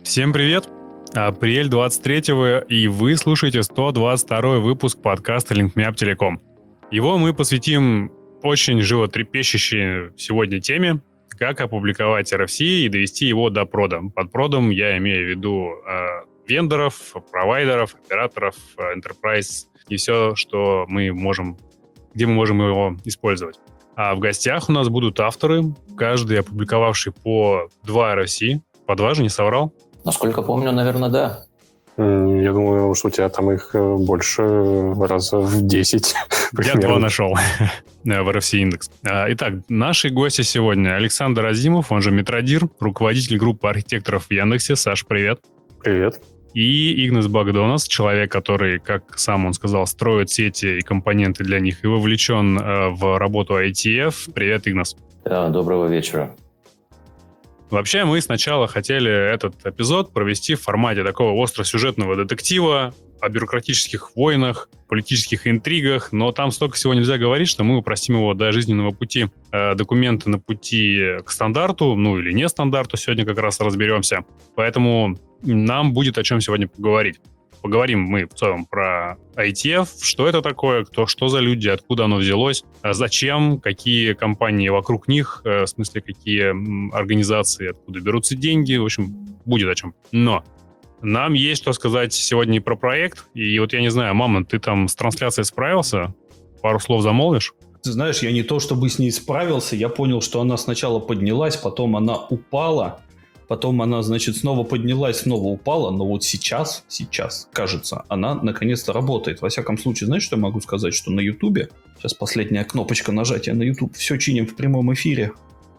Всем привет! Апрель 23-го, и вы слушаете 122-й выпуск подкаста LinkMeUp Telecom. Его мы посвятим очень животрепещущей сегодня теме, как опубликовать RFC и довести его до прода. Под продом я имею в виду вендоров, провайдеров, операторов, enterprise и все, что мы можем, где мы можем его использовать. А в гостях у нас будут авторы, каждый опубликовавший по 2 RFC. По 2 же, не соврал? Насколько помню, наверное, да. Я думаю, что у тебя там их больше раза в 10. Я 2 нашел в RFC индекс. Итак, наши гости сегодня: Александр Азимов, он же Метродир, руководитель группы архитекторов в Яндексе. Саш, привет. Привет. И Игнас Богдонос, человек, который, как сам он сказал, строит сети и компоненты для них и вовлечен в работу IETF. Привет, Игнас. Да, доброго вечера. Вообще, мы сначала хотели этот эпизод провести в формате такого остросюжетного детектива о бюрократических войнах, политических интригах, но там столько всего нельзя говорить, что мы упростим его до жизненного пути. Документы на пути к стандарту, ну или не стандарту, сегодня как раз разберемся. Поэтому нам будет о чем сегодня поговорить. Поговорим мы в целом про IETF, что это такое, что за люди, откуда оно взялось, зачем, какие компании вокруг них, в смысле, какие организации, откуда берутся деньги, в общем, будет о чем. Но нам есть что сказать сегодня и про проект, и вот я не знаю, мама, ты там с трансляцией справился? Пару слов замолвишь? Ты знаешь, я не то чтобы с ней справился, я понял, что она сначала поднялась, потом она упала, потом она, значит, снова поднялась, снова упала, но вот сейчас, кажется, она наконец-то работает. Во всяком случае, знаешь, что я могу сказать? Что на Ютубе, сейчас последняя кнопочка нажатия на Ютуб, все чиним в прямом эфире.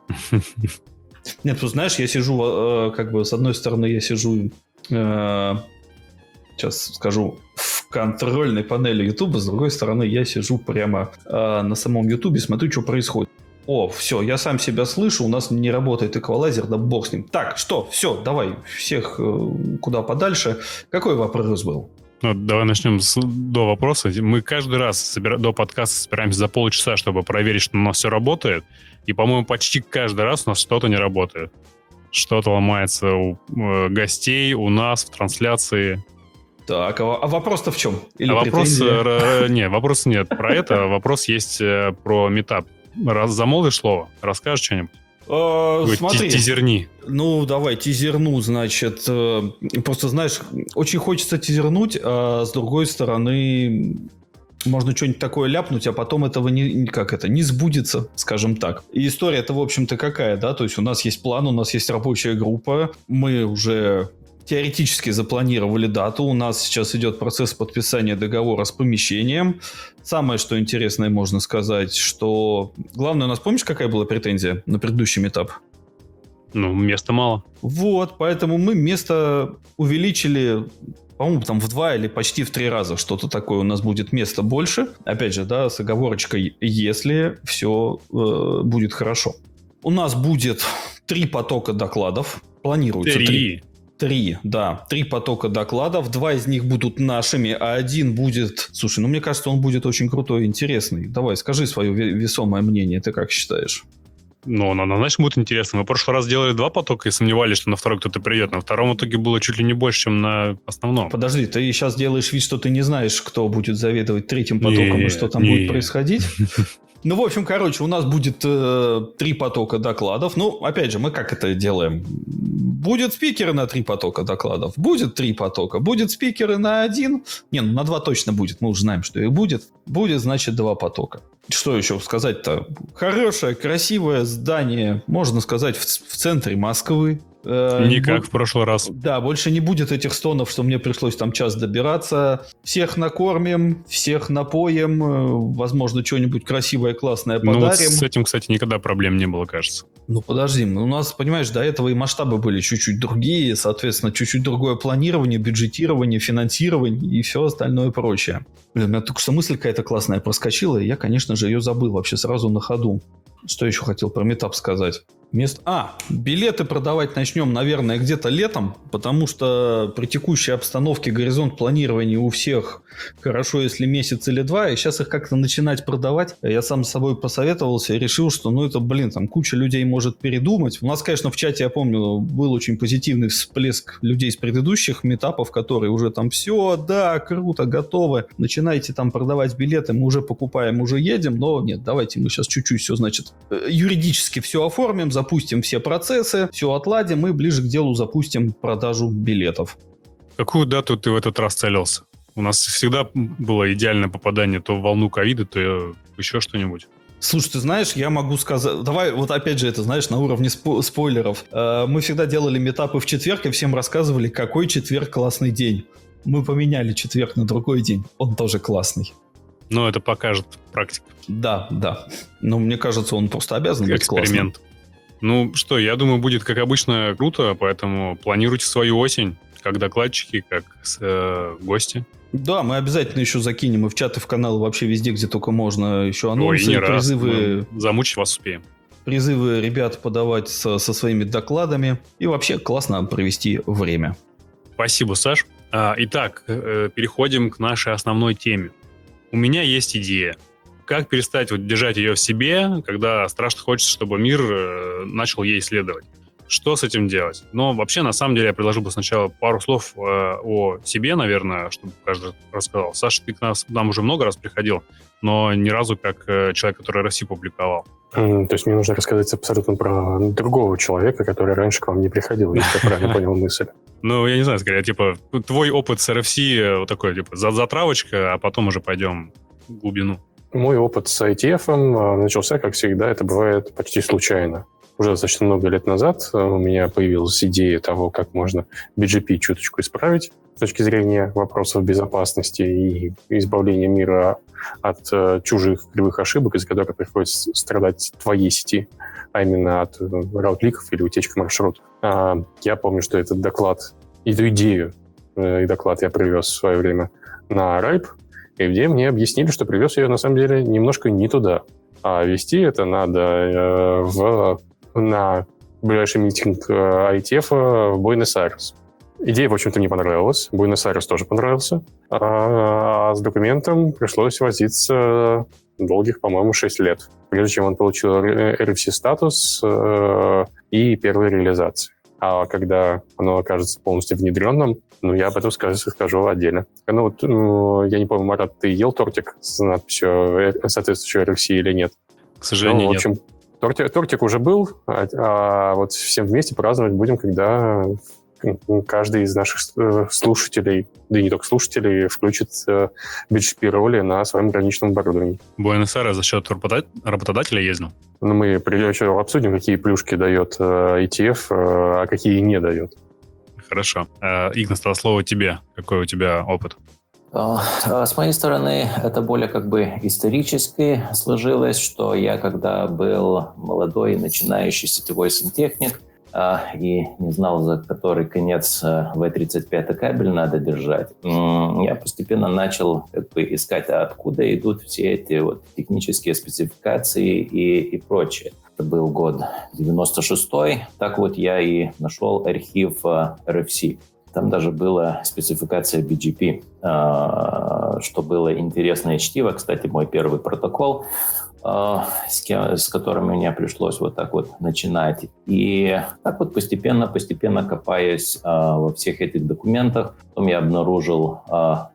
Нет, ты знаешь, я сижу, как бы, с одной стороны, я сижу, сейчас скажу, в контрольной панели Ютуба, с другой стороны, я сижу прямо на самом Ютубе, смотрю, что происходит. О, все, я сам себя слышу, у нас не работает эквалайзер, да бог с ним. Так, что, все, давай, всех куда подальше. Какой вопрос был? Ну, давай начнем до вопроса. Мы каждый раз до подкаста собираемся за полчаса, чтобы проверить, что у нас все работает. И, по-моему, почти каждый раз у нас что-то не работает. Что-то ломается у гостей, у нас в трансляции. Так, а вопрос-то в чем? Или вопроса нет про это. Вопрос есть про митап. Замолвишь слово? Расскажешь что-нибудь? Смотри. Тизерни. Ну, давай, тизерну, значит. Просто, знаешь, очень хочется тизернуть, а с другой стороны, можно что-нибудь такое ляпнуть, а потом этого не сбудется, скажем так. И история-то, в общем-то, какая, да? То есть у нас есть план, у нас есть рабочая группа, мы уже теоретически запланировали дату. У нас сейчас идет процесс подписания договора с помещением. Самое, что интересное, можно сказать, что... Главное, у нас, помнишь, какая была претензия на предыдущий этап? Ну, места мало. Вот, поэтому мы место увеличили, по-моему, там в 2 или почти в 3 раза. Что-то такое, у нас будет места больше. Опять же, да, с оговорочкой, если все будет хорошо. У нас будет 3 потока докладов. Планируется 3. 3 потока докладов. 2 из них будут нашими, а 1 будет... Слушай, мне кажется, он будет очень крутой и интересный. Давай, скажи свое весомое мнение. Ты как считаешь? Ну, значит, будет интересно. Мы в прошлый раз делали 2 потока и сомневались, что на второй кто-то придет. На втором итоге было чуть ли не больше, чем на основном. Подожди, ты сейчас делаешь вид, что ты не знаешь, кто будет заведовать 3-м потоком и что там будет происходить? Ну, в общем, у нас будет 3 потока докладов. Ну, опять же, мы как это делаем? Будет спикеры на 3 потока докладов. Будет 3 потока. Будет спикеры на 1. На 2 точно будет. Мы уже знаем, что их будет. Будет, значит, 2 потока. Что еще сказать-то? Хорошее, красивое здание, можно сказать, в центре Москвы. Не как в прошлый раз. Да, больше не будет этих стонов, что мне пришлось там час добираться. Всех накормим, всех напоим, возможно, что-нибудь красивое, классное подарим. Ну, вот с этим, кстати, никогда проблем не было, кажется. Ну, подожди, у нас, понимаешь, до этого и масштабы были чуть-чуть другие, соответственно, чуть-чуть другое планирование, бюджетирование, финансирование и все остальное прочее. Блин, у меня только что мысль какая-то классная проскочила, и я, конечно же, ее забыл вообще сразу на ходу. Что еще хотел про метап сказать? Билеты продавать начнем, наверное, где-то летом, потому что при текущей обстановке горизонт планирования у всех хорошо, если месяц или два, и сейчас их как-то начинать продавать. Я сам с собой посоветовался и решил, что, там куча людей может передумать. У нас, конечно, в чате, я помню, был очень позитивный всплеск людей с предыдущих митапов, которые уже там все, да, круто, готовы, начинайте там продавать билеты, мы уже покупаем, уже едем, но нет, давайте мы сейчас чуть-чуть все, юридически все оформим, запустим все процессы, все отладим и ближе к делу запустим продажу билетов. Какую дату ты в этот раз целился? У нас всегда было идеальное попадание то в волну ковида, то еще что-нибудь. Слушай, ты знаешь, я могу сказать... Давай, вот опять же, это, знаешь, на уровне спойлеров. Мы всегда делали митапы в четверг и всем рассказывали, какой четверг классный день. Мы поменяли четверг на другой день. Он тоже классный. Но это покажет практика. Да. Но мне кажется, он просто обязан быть классным. Эксперимент. Ну что, я думаю, будет, как обычно, круто, поэтому планируйте свою осень, как докладчики, как гости. Да, мы обязательно еще закинем и в чаты, в каналы, вообще везде, где только можно, еще анонсы, призывы. Замучить вас успеем. Призывы ребят подавать со своими докладами. И вообще классно провести время. Спасибо, Саш. Итак, переходим к нашей основной теме. У меня есть идея. Как перестать держать ее в себе, когда страшно хочется, чтобы мир начал ей исследовать? Что с этим делать? Но вообще, на самом деле, я предложил бы сначала пару слов о себе, наверное, чтобы каждый рассказал. Саша, ты к нам уже много раз приходил, но ни разу как человек, который RFC публиковал. То есть мне нужно рассказать абсолютно про другого человека, который раньше к вам не приходил, если я правильно понял мысль. Ну, я не знаю, скорее, твой опыт с RFC вот такой, затравочка, а потом уже пойдем в глубину. Мой опыт с ITF начался, как всегда, это бывает почти случайно. Уже достаточно много лет назад у меня появилась идея того, как можно BGP чуточку исправить с точки зрения вопросов безопасности и избавления мира от чужих кривых ошибок, из-за которых приходится страдать твоей сети, а именно от раутликов или утечки маршрутов. Я помню, что этот доклад, эту идею и доклад я привез в свое время на RIPE, и где мне объяснили, что привез ее на самом деле немножко не туда. А вести это надо на ближайший митинг ITF в Буэнос-Айрес. Идея, в общем-то, мне понравилась. Буэнос-Айрес тоже понравился. А с документом пришлось возиться долгих, по-моему, 6 лет, прежде чем он получил RFC-статус и первые реализации. А когда оно окажется полностью внедренным, я об этом скажу отдельно. Я не помню, Марат, ты ел тортик с надписью соответствующей RFC или нет? К сожалению, в общем, нет. Тортик уже был, а вот всем вместе праздновать будем, когда каждый из наших слушателей, да и не только слушателей, включит BGP-роли на своем граничном оборудовании. Буэнос-Айрес за счет работодателя ездил? Мы еще обсудим, какие плюшки дает ETF, а какие не дает. Хорошо. Игнас, слово тебе. Какой у тебя опыт? С моей стороны, это более исторически сложилось, что я, когда был молодой начинающий сетевой сантехник и не знал, за который конец V35 кабель надо держать, я постепенно начал искать, откуда идут все эти технические спецификации и прочее. Это был год 96-й. Так я и нашел архив RFC. Там даже была спецификация BGP, что было интересное чтиво. Кстати, мой первый протокол, с которым мне пришлось начинать. И так постепенно копаясь во всех этих документах, потом я обнаружил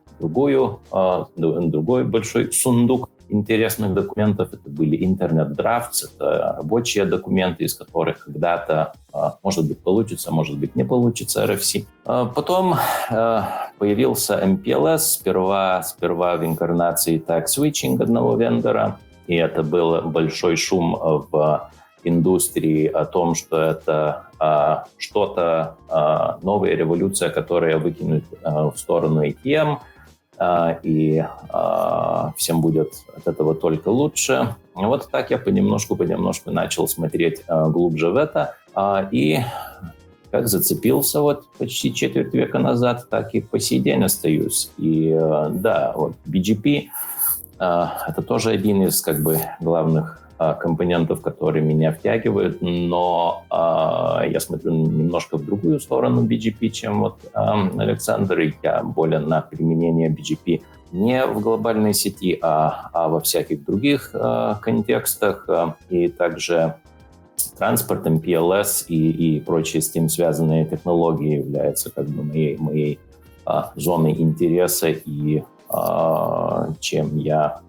другой большой сундук интересных документов. Это были интернет-драфтс, это рабочие документы, из которых когда-то, может быть, получится, может быть, не получится RFC. Потом появился MPLS, сперва в инкарнации Tag Switching одного вендора, и это был большой шум в индустрии о том, что это что-то, новая революция, которая выкинет в сторону ATM, и всем будет от этого только лучше. Вот так я понемножку начал смотреть глубже в это, и как зацепился почти четверть века назад, так и по сей день остаюсь. И BGP это тоже один из главных компонентов, которые меня втягивают, но я смотрю немножко в другую сторону BGP, чем вот Александр, и я более на применение BGP не в глобальной сети, а во всяких других контекстах, и также транспорт, MPLS и прочие с этим связанные технологии являются как бы моей зоной интереса и чем я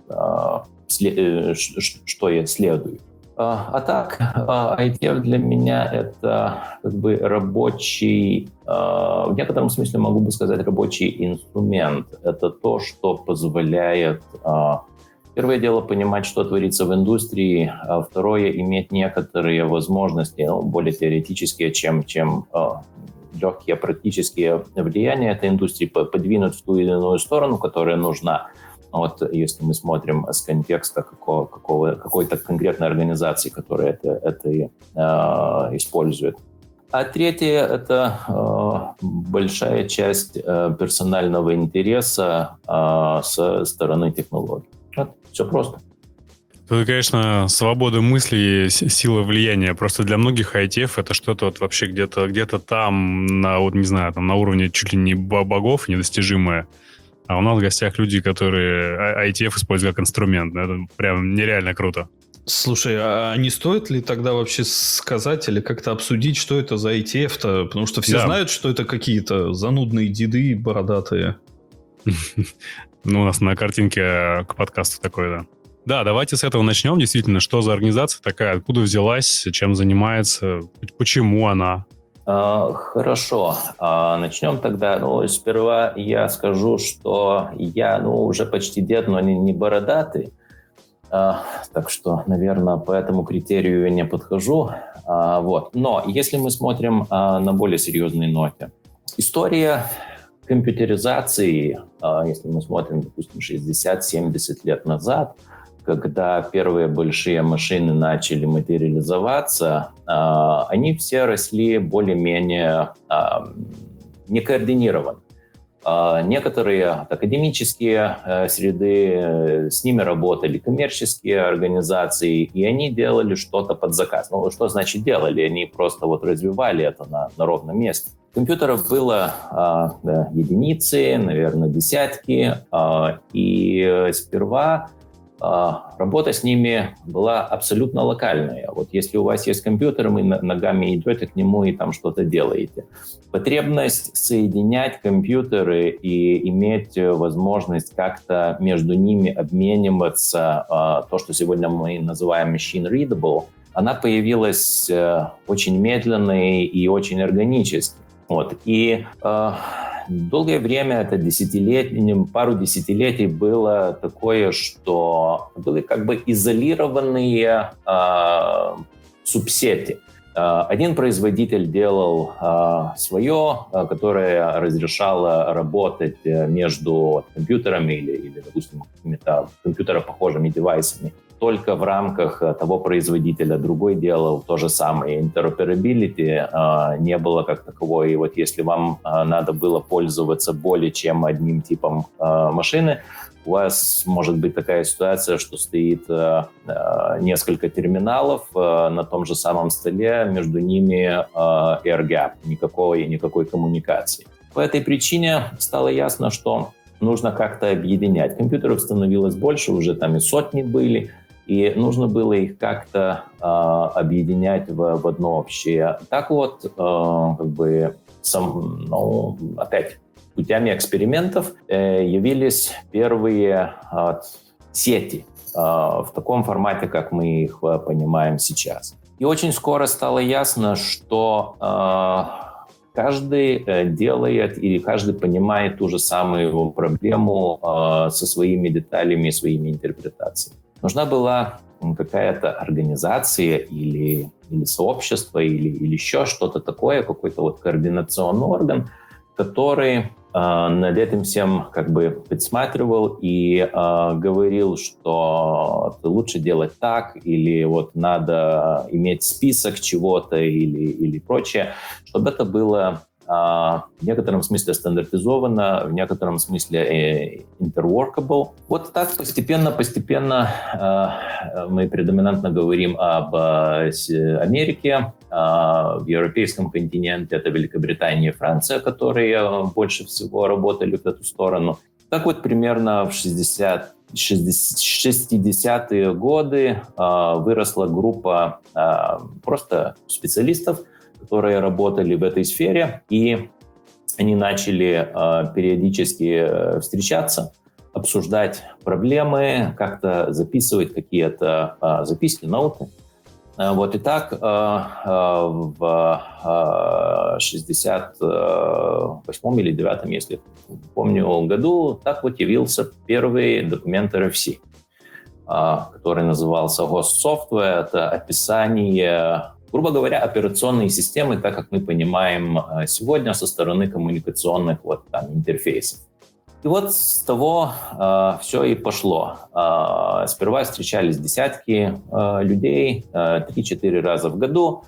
что я следую. А так, IETF для меня это как бы рабочий, в некотором смысле могу бы сказать, рабочий инструмент. Это то, что позволяет, первое дело, понимать, что творится в индустрии, а второе, иметь некоторые возможности, более теоретические, чем легкие практические влияния этой индустрии, подвинуть в ту или иную сторону, которая нужна. Вот если мы смотрим с контекста какой-то конкретной организации, которая это использует. А третье – это большая часть персонального интереса со стороны технологий. Вот, все просто. Это, конечно, свобода мысли и сила влияния. Просто для многих IETF это что-то вот вообще где-то там, вот, не знаю, там на уровне чуть ли не богов недостижимое. А у нас в гостях люди, которые IETF используют как инструмент. Это прям нереально круто. Слушай, а не стоит ли тогда вообще сказать или как-то обсудить, что это за IETF-то? Потому что все знают, что это какие-то занудные деды бородатые. Ну, у нас на картинке к подкасту такое, да. Да, давайте с этого начнем. Действительно, что за организация такая, откуда взялась, чем занимается, почему она? Хорошо. Начнем тогда. Сперва я скажу, что я уже почти дед, но не бородатый. Так что, наверное, по этому критерию я не подхожу. Вот. Но если мы смотрим на более серьезной ноте. История компьютеризации, если мы смотрим, допустим, 60-70 лет назад, когда первые большие машины начали материализоваться, они все росли более-менее некоординированно. Некоторые академические среды, с ними работали коммерческие организации, и они делали что-то под заказ. Ну, что значит делали? Они просто вот развивали это на ровном месте. Компьютеров было единицы, наверное, десятки, и сперва работа с ними была абсолютно локальная. Вот если у вас есть компьютер, вы ногами идете к нему и там что-то делаете. Потребность соединять компьютеры и иметь возможность как-то между ними обмениваться, то, что сегодня мы называем machine readable, она появилась очень медленной и очень органически. Вот. И долгое время, это пару десятилетий было такое, что были как бы изолированные субсети. Один производитель делал свое, которое разрешало работать между компьютерами или допустим, какими-то компьютеропохожими девайсами только в рамках того производителя. Другой делал то же самое. Interoperability не было как таковой. И вот если вам надо было пользоваться более чем одним типом машины, у вас может быть такая ситуация, что стоит несколько терминалов на том же самом столе, между ними air gap, никакой коммуникации. По этой причине стало ясно, что нужно как-то объединять. Компьютеров становилось больше, уже там и сотни были, и нужно было их как-то объединять в одно общее. Так вот, опять путями экспериментов явились первые сети в таком формате, как мы их понимаем сейчас. И очень скоро стало ясно, что каждый делает или каждый понимает ту же самую проблему со своими деталями и своими интерпретациями. Нужна была какая-то организация или сообщество или еще что-то такое, какой-то вот координационный орган, который над этим всем как бы присматривал и говорил, что лучше делать так, или вот надо иметь список чего-то или прочее, чтобы это было в некотором смысле стандартизовано, в некотором смысле interworkable. Вот так постепенно мы предоминантно говорим об Америке, в европейском континенте это Великобритания и Франция, которые больше всего работали в эту сторону. Так вот, примерно в 60-е годы выросла группа просто специалистов, которые работали в этой сфере, и они начали периодически встречаться, обсуждать проблемы, как-то записывать какие-то записки, ноуты. Вот и так в 68-м или 9-м, если помню, году, так вот явился первый документ RFC, который назывался Ghost Software. Это описание, грубо говоря, операционной системы, так как мы понимаем сегодня со стороны коммуникационных интерфейсов. И вот с того все и пошло. Сперва встречались десятки людей 3-4 раза в году.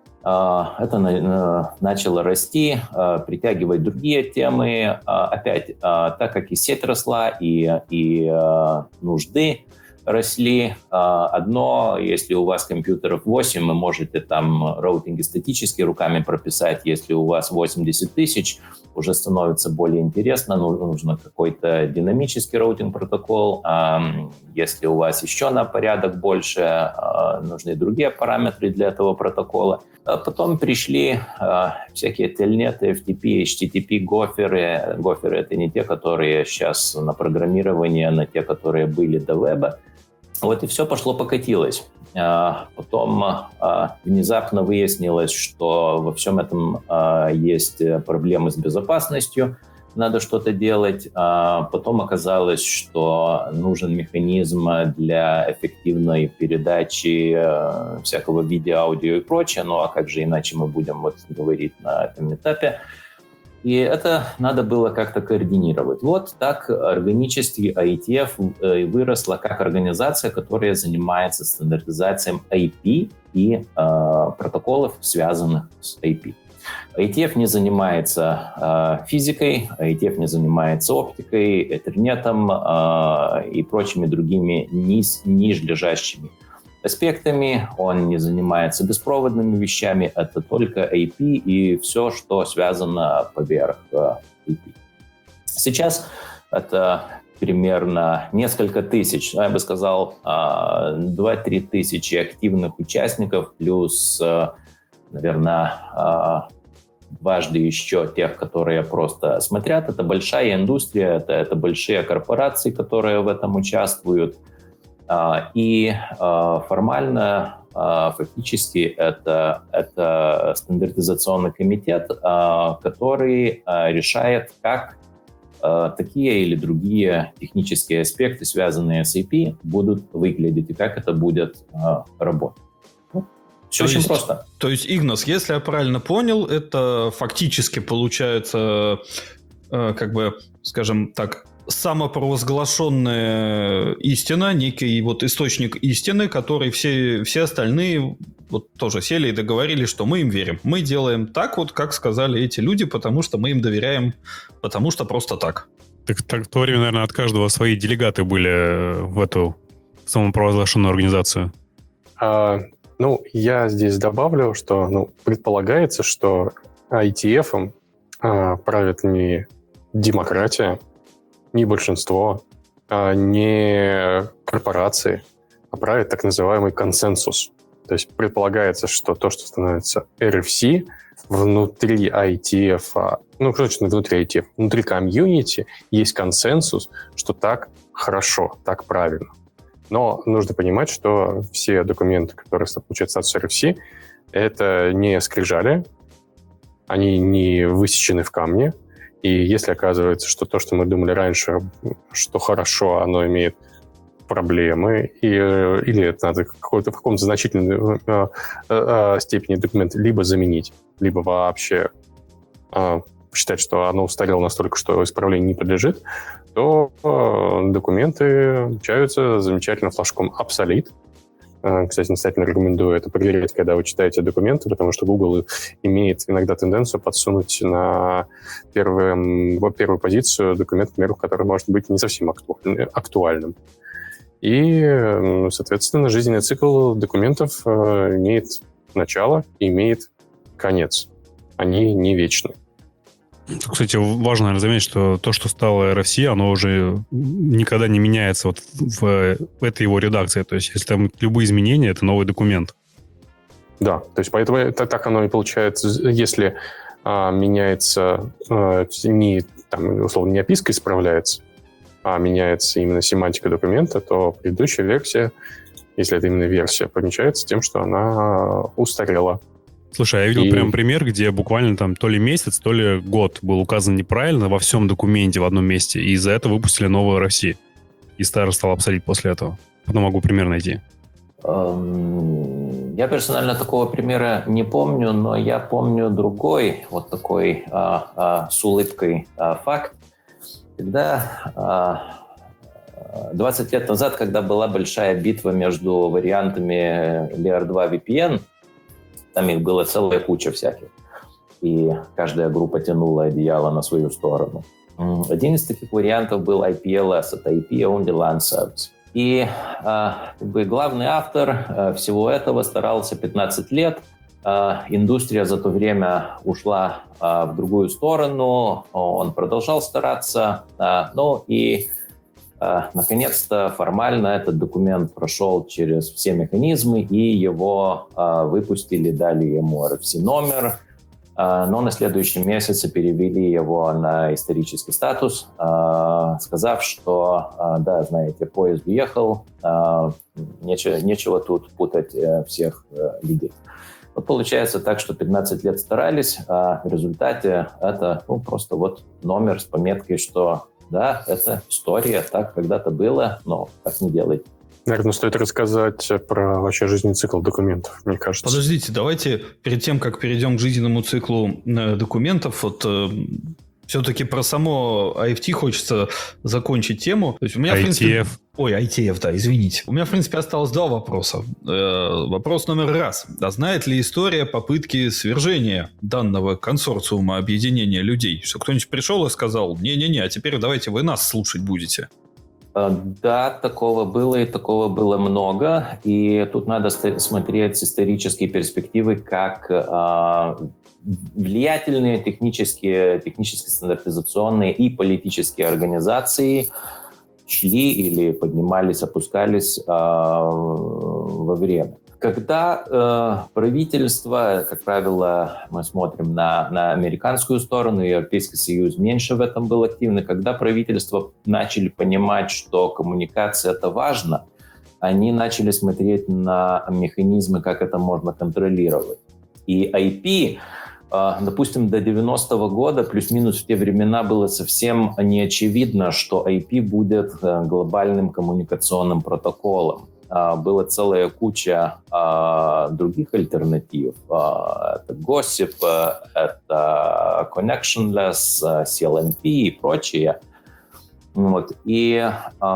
Это начало расти, притягивать другие темы. Опять, так как и сеть росла, и нужды росли. Одно, если у вас компьютеров 8, вы можете там роутинги статически руками прописать. Если у вас 80 тысяч, уже становится более интересно, нужно какой-то динамический роутинг-протокол. Если у вас еще на порядок больше, нужны другие параметры для этого протокола. Потом пришли всякие телнеты, FTP, HTTP, гоферы. Гоферы — это не те, которые сейчас на программирование, на те, которые были до веба. Вот и все пошло-покатилось. Потом внезапно выяснилось, что во всем этом есть проблемы с безопасностью, надо что-то делать. Потом оказалось, что нужен механизм для эффективной передачи всякого видео, аудио и прочее. Ну а как же иначе мы будем говорить на этом этапе? И это надо было как-то координировать. Вот так органически IETF выросла как организация, которая занимается стандартизацией IP и протоколов, связанных с IP. IETF не занимается физикой, IETF не занимается оптикой, этherнетом и прочими другими нижележащими аспектами. Он не занимается беспроводными вещами, это только IP и все, что связано поверх IP. Сейчас это примерно несколько тысяч, я бы сказал, 2-3 тысячи активных участников, плюс, наверное, дважды еще тех, которые просто смотрят. Это большая индустрия, это большие корпорации, которые в этом участвуют. И формально, фактически, это стандартизационный комитет, который решает, как такие или другие технические аспекты, связанные с IP, будут выглядеть и как это будет работать. Все очень просто. То есть, Игнас, если я правильно понял, это фактически получается, скажем так, самопровозглашенная истина, некий источник истины, который все остальные тоже сели и договорились, что мы им верим. Мы делаем так как сказали эти люди, потому что мы им доверяем, потому что просто так. Так в то время, наверное, от каждого свои делегаты были в эту самопровозглашенную организацию. Я здесь добавлю, что предполагается, что IETF правит не демократия, не большинство, не корпорации, а правит так называемый консенсус. То есть предполагается, что то, что становится RFC, внутри IETF, внутри IETF, внутри комьюнити есть консенсус, что так хорошо, так правильно. Но нужно понимать, что все документы, которые получают статус RFC, это не скрижали, они не высечены в камне. И если оказывается, что то, что мы думали раньше, что хорошо, оно имеет проблемы, или это надо в каком-то значительной степени документ либо заменить, либо вообще считать, что оно устарело настолько, что исправлению не подлежит, то документы получаются замечательным флажком obsolete, Кстати, настоятельно рекомендую это проверять, когда вы читаете документы, потому что Google имеет иногда тенденцию подсунуть на первую позицию документ, к примеру, который может быть не совсем актуальным. И, соответственно, жизненный цикл документов имеет начало и имеет конец. Они не вечны. Кстати, важно, наверное, заметить, что то, что стало RFC, оно уже никогда не меняется вот в этой его редакции. То есть, если там любые изменения, это новый документ. Да, то есть поэтому это так оно и получается. Если меняется не, там, условно, не описка исправляется, а меняется именно семантика документа, то предыдущая версия, если это именно версия, помечается тем, что она устарела. Слушай, я видел прям пример, где буквально там то ли месяц, то ли год был указан неправильно во всем документе в одном месте, и из-за этого выпустили новый RFC. И старый стал обсолить после этого. Потом могу пример найти. Я персонально такого примера не помню, но я помню другой вот такой с улыбкой факт. Когда 20 лет назад, когда была большая битва между вариантами Layer 2 VPN, там их была целая куча всяких, и каждая группа тянула одеяло на свою сторону. Один из таких вариантов был IPLS, это IP-Only LAN Service. И главный автор всего этого старался 15 лет. Индустрия за то время ушла в другую сторону, он продолжал стараться, и наконец-то формально этот документ прошел через все механизмы, и его выпустили, дали ему RFC номер, но на следующем месяце перевели его на исторический статус, сказав, что, да, знаете, поезд уехал, нечего тут путать всех людей. Вот получается так, что 15 лет старались, а в результате это просто вот номер с пометкой, что да, это история, так когда-то было, но так не делайте. Наверное, стоит рассказать про вообще жизненный цикл документов, мне кажется. Подождите, давайте перед тем, как перейдем к жизненному циклу документов, все-таки про само IFT хочется закончить тему. То есть у меня, ITF. в принципе... Ой, ITF, да, извините. У меня, в принципе, осталось два вопроса. Вопрос номер раз. А знает ли история попытки свержения данного консорциума объединения людей? Что кто-нибудь пришел и сказал, не-не-не, а теперь давайте вы нас слушать будете? Да, такого было, и такого было много. И тут надо смотреть с исторической перспективы, как влиятельные технически стандартизационные и политические организации шли или поднимались, опускались во время. Когда правительство, как правило, мы смотрим на американскую сторону, Европейский Союз меньше в этом был активный, когда правительства начали понимать, что коммуникация – это важно, они начали смотреть на механизмы, как это можно контролировать. И IP, допустим, до 90-го года, плюс-минус в те времена, было совсем не очевидно, что IP будет глобальным коммуникационным протоколом. Была целая куча других альтернатив. Это Gossip, это Connectionless, CLNP и прочее. Вот. И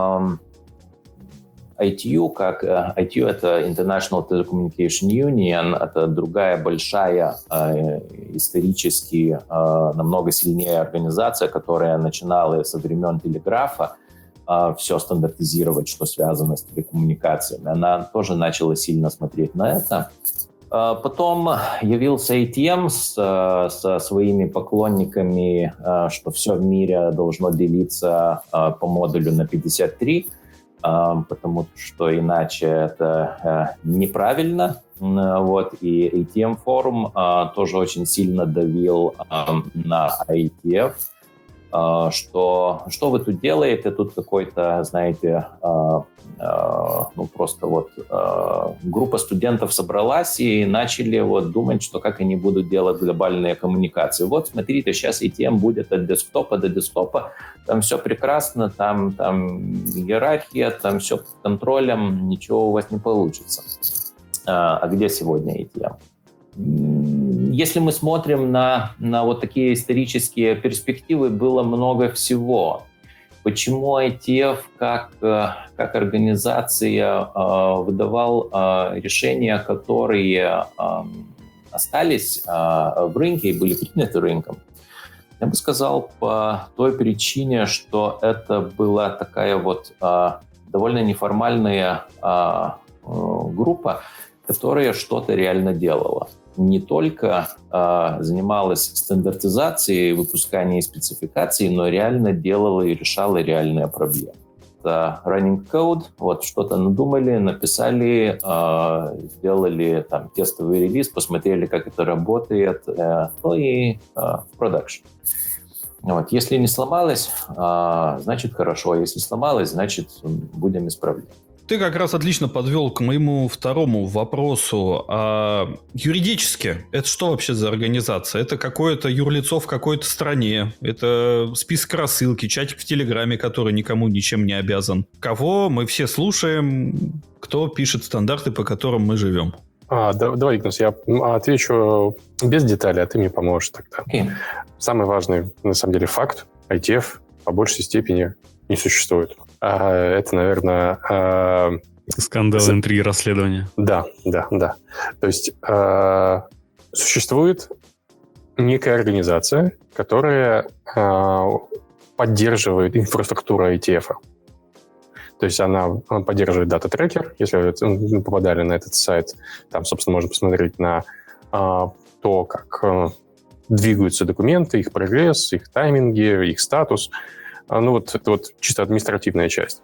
ITU, как ITU, это International Telecommunication Union, это другая большая, исторически намного сильнее организация, которая начинала со времен телеграфа все стандартизировать, что связано с телекоммуникациями. Она тоже начала сильно смотреть на это. Потом явился ATM со своими поклонниками, что все в мире должно делиться по модулю на 53, потому что иначе это неправильно. Вот. И ATM форум тоже очень сильно давил на IETF, что вы тут делаете, тут какой-то, знаете, просто вот группа студентов собралась и начали вот думать, что как они будут делать глобальные коммуникации. Вот, смотрите, сейчас ATM будет от десктопа до десктопа, там все прекрасно, там иерархия, там все под контролем, ничего у вас не получится. А где сегодня ATM? Если мы смотрим на вот такие исторические перспективы, было много всего. почему IETF как организация выдавал решения, которые остались в рынке и были приняты рынком? Я бы сказал, по той причине, что это была такая вот довольно неформальная группа, которая что-то реально делала. Не только занималась стандартизацией, выпусканием спецификаций, но реально делала и решала реальные проблемы. Это running code, вот что-то надумали, написали, сделали там тестовый релиз, посмотрели, как это работает, ну и в продакшн. Вот. Если не сломалось, значит хорошо. Если сломалось, значит будем исправлять. Ты как раз отлично подвел к моему второму вопросу. Юридически, это что вообще за организация? Это какое-то юрлицо в какой-то стране? Это список рассылки, чатик в Телеграме, который никому ничем не обязан? Кого мы все слушаем? Кто пишет стандарты, по которым мы живем? Давай, Игнас, я отвечу без деталей, а ты мне поможешь тогда. Okay. Самый важный, на самом деле, факт. IETF по большей степени не существует. Это, наверное... Скандалы, интриги, расследования. Да. То есть существует некая организация, которая поддерживает инфраструктуру IETF. То есть она поддерживает дата-трекер. Если вы попадали на этот сайт, там, собственно, можно посмотреть на то, как двигаются документы, их прогресс, их тайминги, их статус. Ну вот это вот чисто административная часть.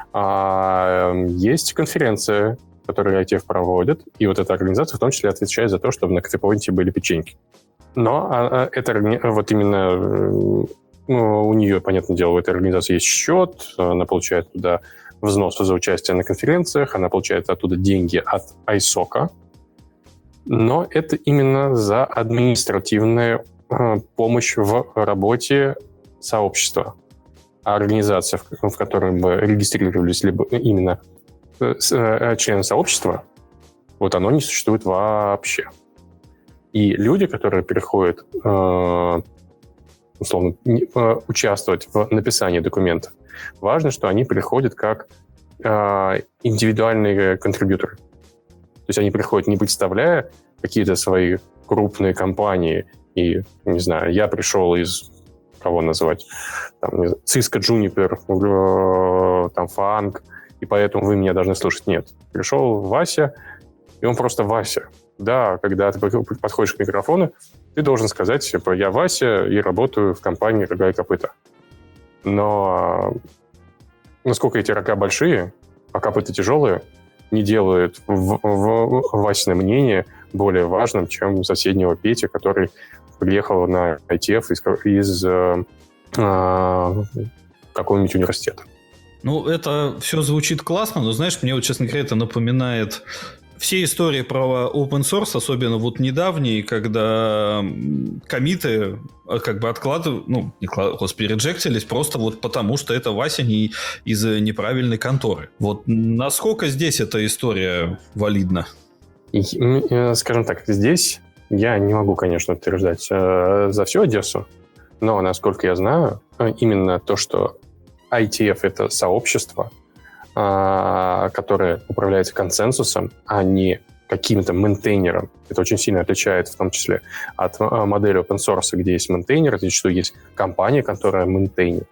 Есть конференция, которую IETF проводит, и вот эта организация в том числе отвечает за то, чтобы на кофе-поинте были печеньки. Но это вот именно у нее, понятное дело, у этой организации есть счет, она получает туда взносы за участие на конференциях, она получает оттуда деньги от ISOC, но это именно за административную помощь в работе сообщества. А организация, в которой бы регистрировались либо именно члены сообщества, вот оно не существует вообще. И люди, которые переходят условно участвовать в написании документов, важно, что они приходят как индивидуальные контрибьюторы. То есть они приходят, не представляя какие-то свои крупные компании. И, не знаю, я пришел из, кого называть, там, Cisco, Juniper, там, Fang, и поэтому вы меня должны слушать. Нет. Пришел Вася, и он просто Вася. Да, когда ты подходишь к микрофону, ты должен сказать, типа, я Вася и работаю в компании «Рога и копыта». Но насколько эти рога большие, а копыта тяжелые, не делают Васино мнение более важным, чем соседнего Пети, который приехал на IETF из какого-нибудь университета. Ну, это все звучит классно, но, знаешь, мне вот, честно говоря, это напоминает все истории про open source, особенно вот недавние, когда коммиты как бы откладывают, реджектились просто вот потому, что это Вася не из неправильной конторы. Вот насколько здесь эта история валидна? Скажем так, здесь я не могу, конечно, утверждать за всю Одессу, но, насколько я знаю, именно то, что IETF — это сообщество, которое управляется консенсусом, а не каким-то мейнтейнером. Это очень сильно отличает, в том числе, от модели open source, где есть мейнтейнер, зачастую есть компания, которая мейнтейнит,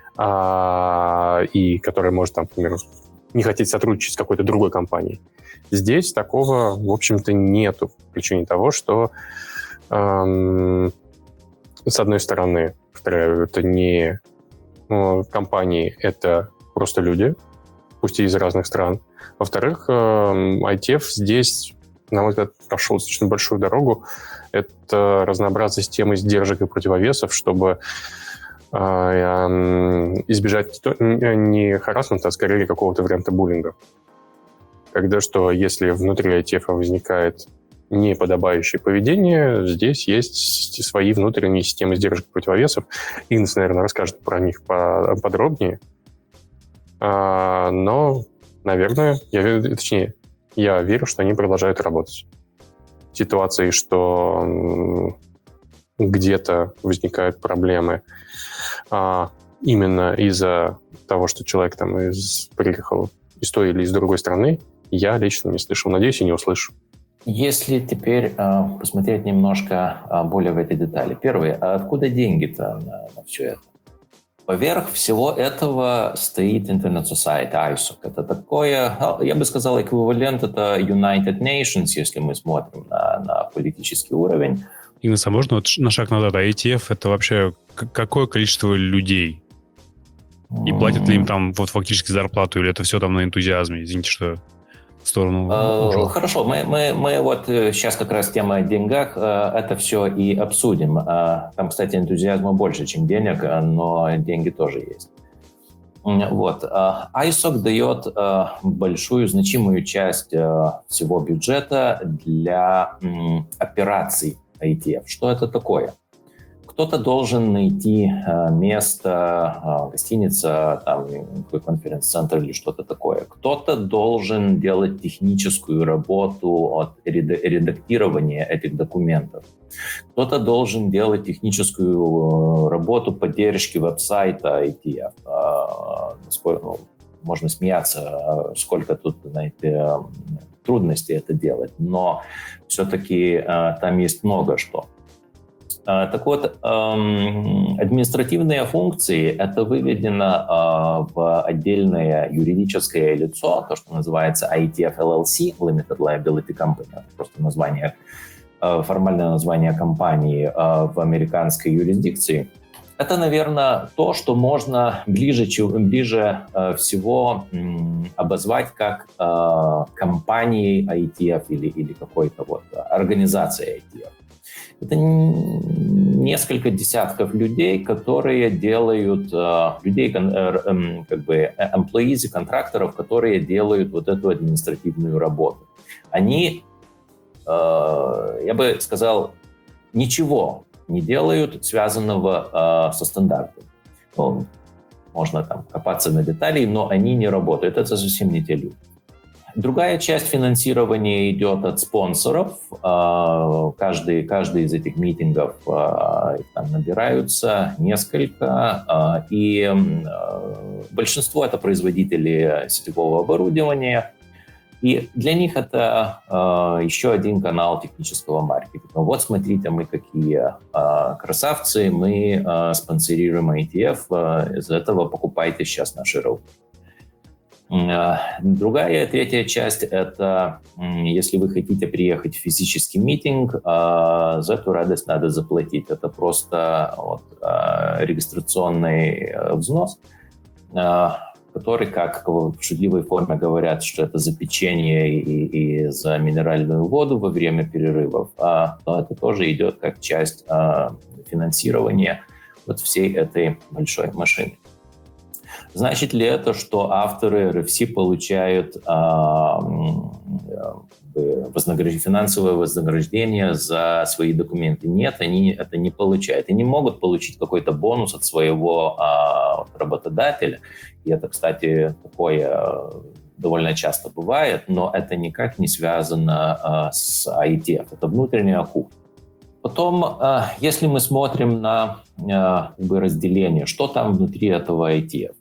и которая может, там, например, не хотеть сотрудничать с какой-то другой компанией. Здесь такого, в общем-то, нету, по причине того, что, с одной стороны, повторяю, это не компании, это просто люди, пусть и из разных стран. Во-вторых, IETF здесь, на мой взгляд, прошел достаточно большую дорогу. Это разнообразие системы сдержек и противовесов, чтобы избежать не харассмента, а скорее какого-то варианта буллинга. Когда что, если внутри IETF возникает неподобающее поведение, здесь есть свои внутренние системы сдержек и противовесов. Игнас, наверное, расскажет про них подробнее. Но, наверное, я верю, что они продолжают работать. В ситуации, что где-то возникают проблемы, именно из-за того, что человек там приехал из той или из другой страны, я лично не слышал. Надеюсь, и не услышу. Если теперь посмотреть немножко более в эти детали. Первое, а откуда деньги-то на все это? Поверх всего этого стоит Internet Society, ISOC. Это такое, я бы сказал, эквивалент, это United Nations, если мы смотрим на политический уровень. Игнас, а можно вот на шаг назад? А ETF — это вообще какое количество людей? И платят ли им там вот фактически зарплату, или это все там на энтузиазме? Извините, что в сторону ушел. Хорошо, мы вот сейчас как раз тема о деньгах, это все и обсудим. Там, кстати, энтузиазма больше, чем денег, но деньги тоже есть. Вот. ISOC дает большую, значимую часть всего бюджета для операций ETF. Что это такое? Кто-то должен найти место, гостиница, там, конференц-центр или что-то такое. Кто-то должен делать техническую работу от редактирования этих документов. Кто-то должен делать техническую работу поддержки веб-сайта ITF. Можно смеяться, сколько тут, знаете, трудностей это делать, но все-таки там есть много что. Так вот, административные функции – это выведено в отдельное юридическое лицо, то, что называется IETF LLC, Limited Liability Company, это просто название, формальное название компании в американской юрисдикции. Это, наверное, то, что можно ближе всего обозвать как компанией IETF или какой-то вот организацией IETF. Это несколько десятков людей, которые делают, как бы employees и контракторов, которые делают вот эту административную работу. Они, я бы сказал, ничего не делают, связанного со стандартом. Ну, можно там копаться на детали, но они не работают. Это совсем не те люди. Другая часть финансирования идет от спонсоров. Каждый из этих митингов там набираются несколько. И большинство — это производители сетевого оборудования. И для них это еще один канал технического маркетинга. Вот смотрите, мы какие красавцы, мы спонсорируем IETF, из этого покупайте сейчас наши роуты. Третья часть — это если вы хотите приехать в физический митинг, за эту радость надо заплатить. Это просто регистрационный взнос, который, как в шутливой форме говорят, что это за печенье и за минеральную воду во время перерывов, то это тоже идет как часть финансирования вот всей этой большой машины. Значит ли это, что авторы RFC получают финансовое вознаграждение за свои документы? Нет, они это не получают. Они могут получить какой-то бонус от своего работодателя. И это, кстати, такое довольно часто бывает, но это никак не связано с IETF. Это внутренняя кухня. Потом, если мы смотрим на разделение, что там внутри этого IETF,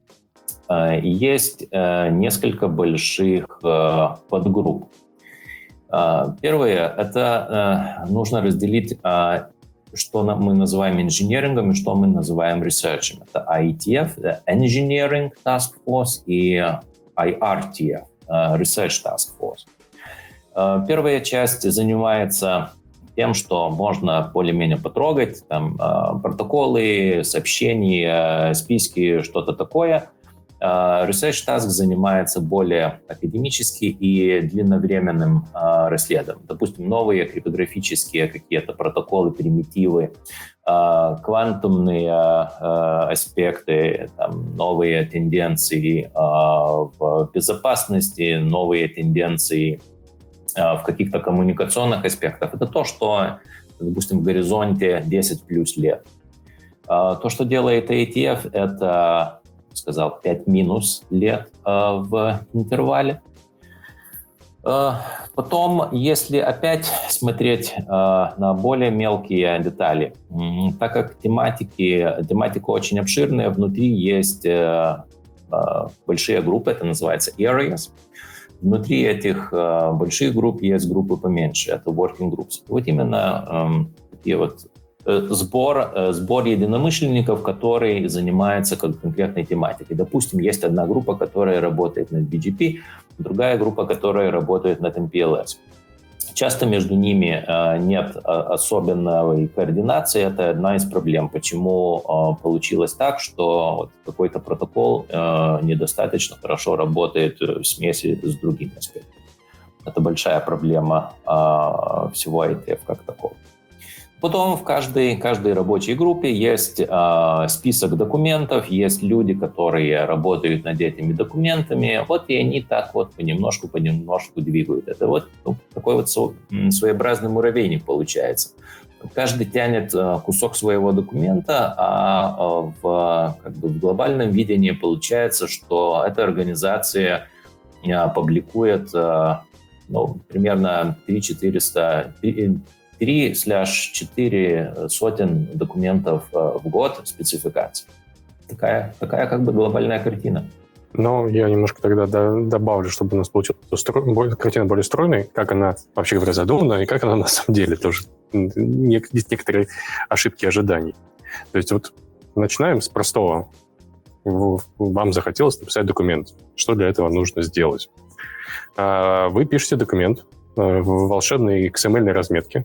есть несколько больших подгрупп. Первое – это нужно разделить, что мы называем инженерингом и что мы называем research. Это IETF, Engineering Task Force, и IRTF, Research Task Force. Первая часть занимается тем, что можно более-менее потрогать, там протоколы, сообщения, списки, что-то такое. Research Task занимается более академически и длинновременным расследованием. Допустим, новые криптографические какие-то протоколы, примитивы, квантумные аспекты, там, новые тенденции в безопасности, новые тенденции в каких-то коммуникационных аспектах. Это то, что, допустим, в горизонте 10 плюс лет. То, что делает IETF, это, сказал, 5 минус лет в интервале. Потом, если опять смотреть на более мелкие детали, так как тематика очень обширная, внутри есть большие группы, это называется areas. Внутри этих больших групп есть группы поменьше, это working groups. Вот именно такие вот сбор единомышленников, который занимается конкретной тематикой. Допустим, есть одна группа, которая работает над BGP, другая группа, которая работает над MPLS. Часто между ними нет особенной координации. Это одна из проблем, почему получилось так, что вот какой-то протокол недостаточно хорошо работает в смеси с другими аспектами. Это большая проблема всего IETF как такого. Потом в каждой рабочей группе есть список документов, есть люди, которые работают над этими документами, вот и они так вот понемножку двигают. Это вот такой вот своеобразный муравейник получается. Каждый тянет кусок своего документа, а в глобальном видении получается, что эта организация публикует примерно 3-4 сотен документов в год спецификаций. Такая как бы глобальная картина. Но я немножко тогда добавлю, чтобы у нас получилась картина более стройной, как она, вообще говоря, задумана, и как она на самом деле тоже. Есть некоторые ошибки ожиданий. То есть вот начинаем с простого. Вам захотелось написать документ. Что для этого нужно сделать? Вы пишете документ в волшебной XML-ной разметке.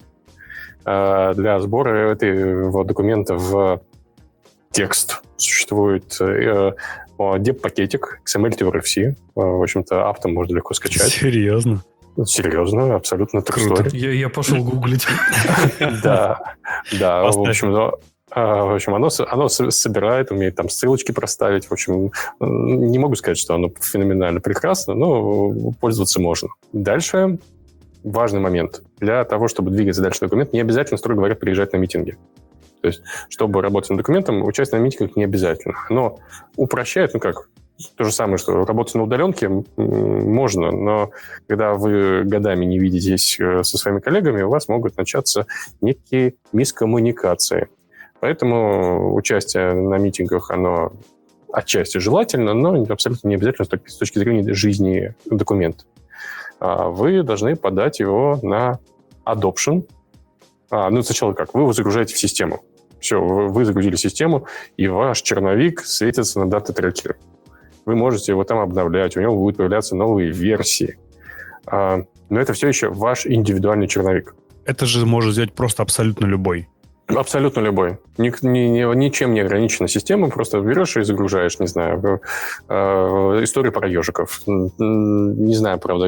Для сбора этого документа в текст существует деп-пакетик XML-TVRFC. В общем-то, аптом можно легко скачать. Серьезно? Серьезно, абсолютно true story. Я пошел гуглить. Да. В общем, оно собирает, умеет там ссылочки проставить. В общем, не могу сказать, что оно феноменально прекрасно, но пользоваться можно. Дальше важный момент. Для того, чтобы двигаться дальше документ, не обязательно, строго говоря, приезжать на митинги. То есть, чтобы работать над документом, участвовать на митингах не обязательно. Но упрощает, то же самое, что работать на удаленке можно, но когда вы годами не видитесь со своими коллегами, у вас могут начаться некие мискоммуникации. Поэтому участие на митингах, оно отчасти желательно, но абсолютно не обязательно с точки зрения жизни документа. Вы должны подать его на adoption. Сначала как? Вы его загружаете в систему. Все, вы загрузили систему, и ваш черновик светится на дата-трекере. Вы можете его там обновлять, у него будут появляться новые версии. Но это все еще ваш индивидуальный черновик. Это же может сделать просто абсолютно любой. Абсолютно любой. Ничем не ограничена система, просто берешь и загружаешь, не знаю, историю про ежиков. Не знаю, правда,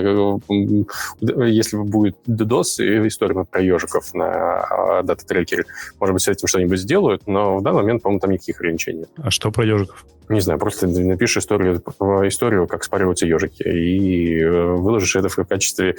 если будет DDoS и история про ежиков на дата-трекере, может быть, с этим что-нибудь сделают, но в данный момент, по-моему, там никаких ограничений нет. А что про ежиков? Не знаю, просто напишешь историю, как спариваются ежики, и выложишь это в качестве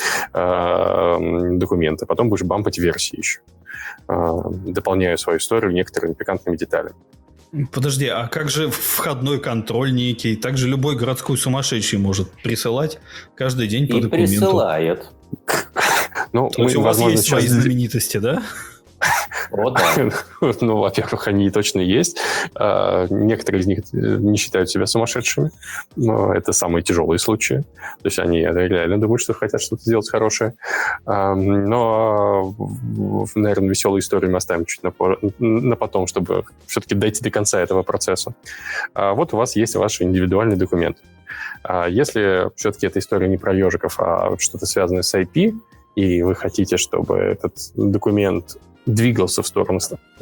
документа. Потом будешь бампать версии еще, дополняя свою историю некоторыми пикантными деталями. Подожди, а как же входной контроль некий? Так же любой городской сумасшедший может присылать каждый день по документу. И присылает. То есть у вас есть свои знаменитости, да? Вот, да. Во-первых, они точно есть. Некоторые из них не считают себя сумасшедшими. Но это самые тяжелые случаи. То есть они реально думают, что хотят что-то сделать хорошее. Но, наверное, веселые истории мы оставим чуть на потом, чтобы все-таки дойти до конца этого процесса. Вот у вас есть ваш индивидуальный документ. Если все-таки эта история не про ежиков, а что-то связанное с IP, и вы хотите, чтобы этот документ двигался в сторону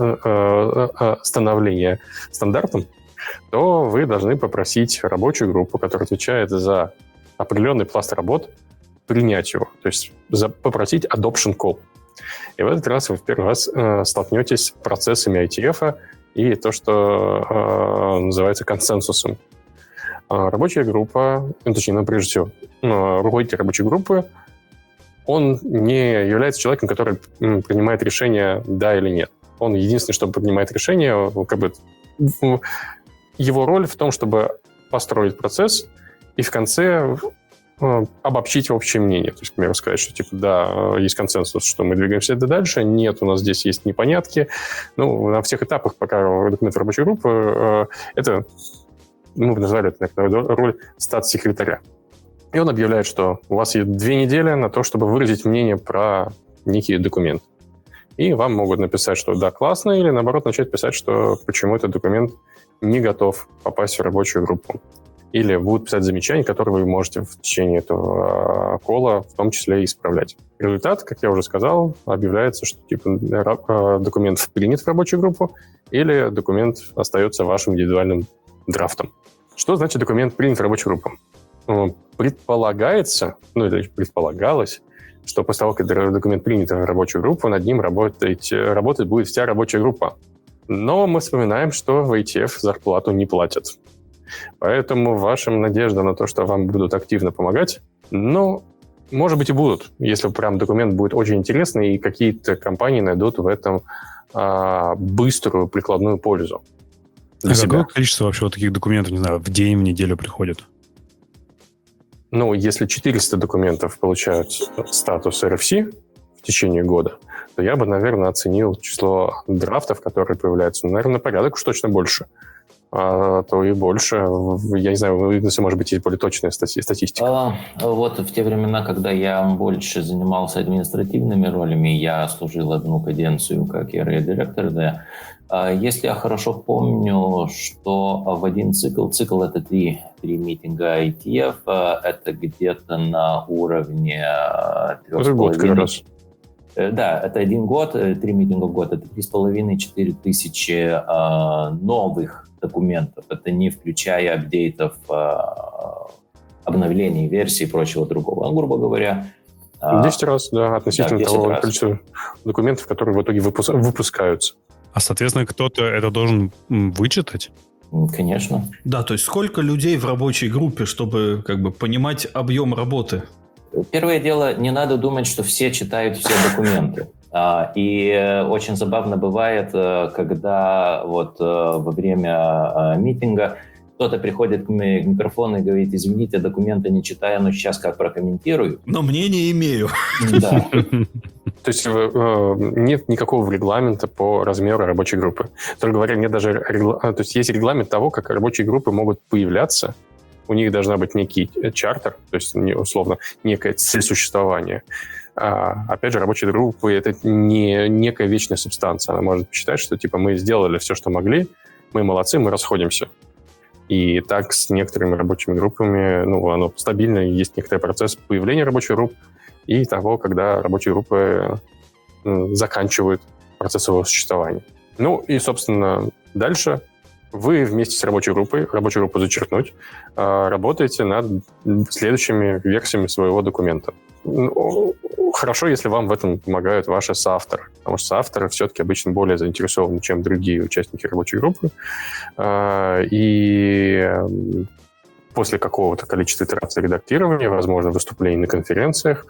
становления стандартом, то вы должны попросить рабочую группу, которая отвечает за определенный пласт работ, принять его, то есть попросить adoption call. И в этот раз вы в первый раз столкнетесь с процессами IETF и то, что называется консенсусом. Рабочая группа, прежде всего, руководитель рабочей группы, он не является человеком, который принимает решение «да» или «нет». Он единственный, что принимает решение, его роль в том, чтобы построить процесс и в конце обобщить общее мнение. То есть, к примеру, сказать, что, типа, да, есть консенсус, что мы двигаемся дальше, нет, у нас здесь есть непонятки. Ну, на всех этапах, пока документ рабочей группы, это, мы бы назвали это, наверное, роль статс-секретаря. И он объявляет, что у вас есть 2 недели на то, чтобы выразить мнение про некий документ. И вам могут написать, что да, классно, или, наоборот, начать писать, что почему этот документ не готов попасть в рабочую группу. Или будут писать замечания, которые вы можете в течение этого кола в том числе и исправлять. Результат, как я уже сказал, объявляется, что типа документ принят в рабочую группу или документ остается вашим индивидуальным драфтом. Что значит документ принят в рабочую группу? Предполагается, ну или предполагалось, что после того, как документ принят в рабочую группу, над ним работать будет вся рабочая группа. Но мы вспоминаем, что в IETF зарплату не платят. Поэтому вашим надежда на то, что вам будут активно помогать, ну, может быть и будут, если прям документ будет очень интересный и какие-то компании найдут в этом быструю прикладную пользу. А какое количество вообще вот таких документов, не знаю, в день, в неделю приходит? Ну, если 400 документов получают статус RFC в течение года, то я бы, наверное, оценил число драфтов, которые появляются, наверное, на порядок уж точно больше. А то и больше. Я не знаю, может быть, есть более точная статистика. Вот в те времена, когда я больше занимался административными ролями, я служил одну каденцию как area-директор, да. Если я хорошо помню, что в один цикл это три митинга IETF, это где-то на уровне 3,5. Да, это 1 год, 3 митинга в год, это 3,5-4 тысячи новых документов. Это не включая апдейтов, обновлений версий и прочего другого. Грубо говоря... 10 раз, да, относительно того количества документов, которые в итоге выпускаются. А, соответственно, кто-то это должен вычитать? Конечно. Да, то есть сколько людей в рабочей группе, чтобы как бы понимать объем работы? Первое дело, не надо думать, что все читают все документы. И очень забавно бывает, когда вот во время митинга кто-то приходит к микрофону и говорит: извините, документы не читаю, но сейчас как прокомментирую. Но мнение имею. Да. То есть нет никакого регламента по размеру рабочей группы. Строго говоря, нет даже то есть есть регламент того, как рабочие группы могут появляться. У них должна быть некий чартер, то есть условно некая цель существования. Опять же, рабочие группы — это не некая вечная субстанция. Она может считать, что типа мы сделали все, что могли, мы молодцы, мы расходимся. И так с некоторыми рабочими группами, ну, оно стабильно, есть некоторый процесс появления рабочих групп и того, когда рабочие группы заканчивают процесс своего существования. Ну и, собственно, дальше вы вместе с рабочей группу зачеркнуть, работаете над следующими версиями своего документа. Хорошо, если вам в этом помогают ваши соавторы, потому что соавторы все-таки обычно более заинтересованы, чем другие участники рабочей группы. И после какого-то количества итераций редактирования, возможно, выступлений на конференциях,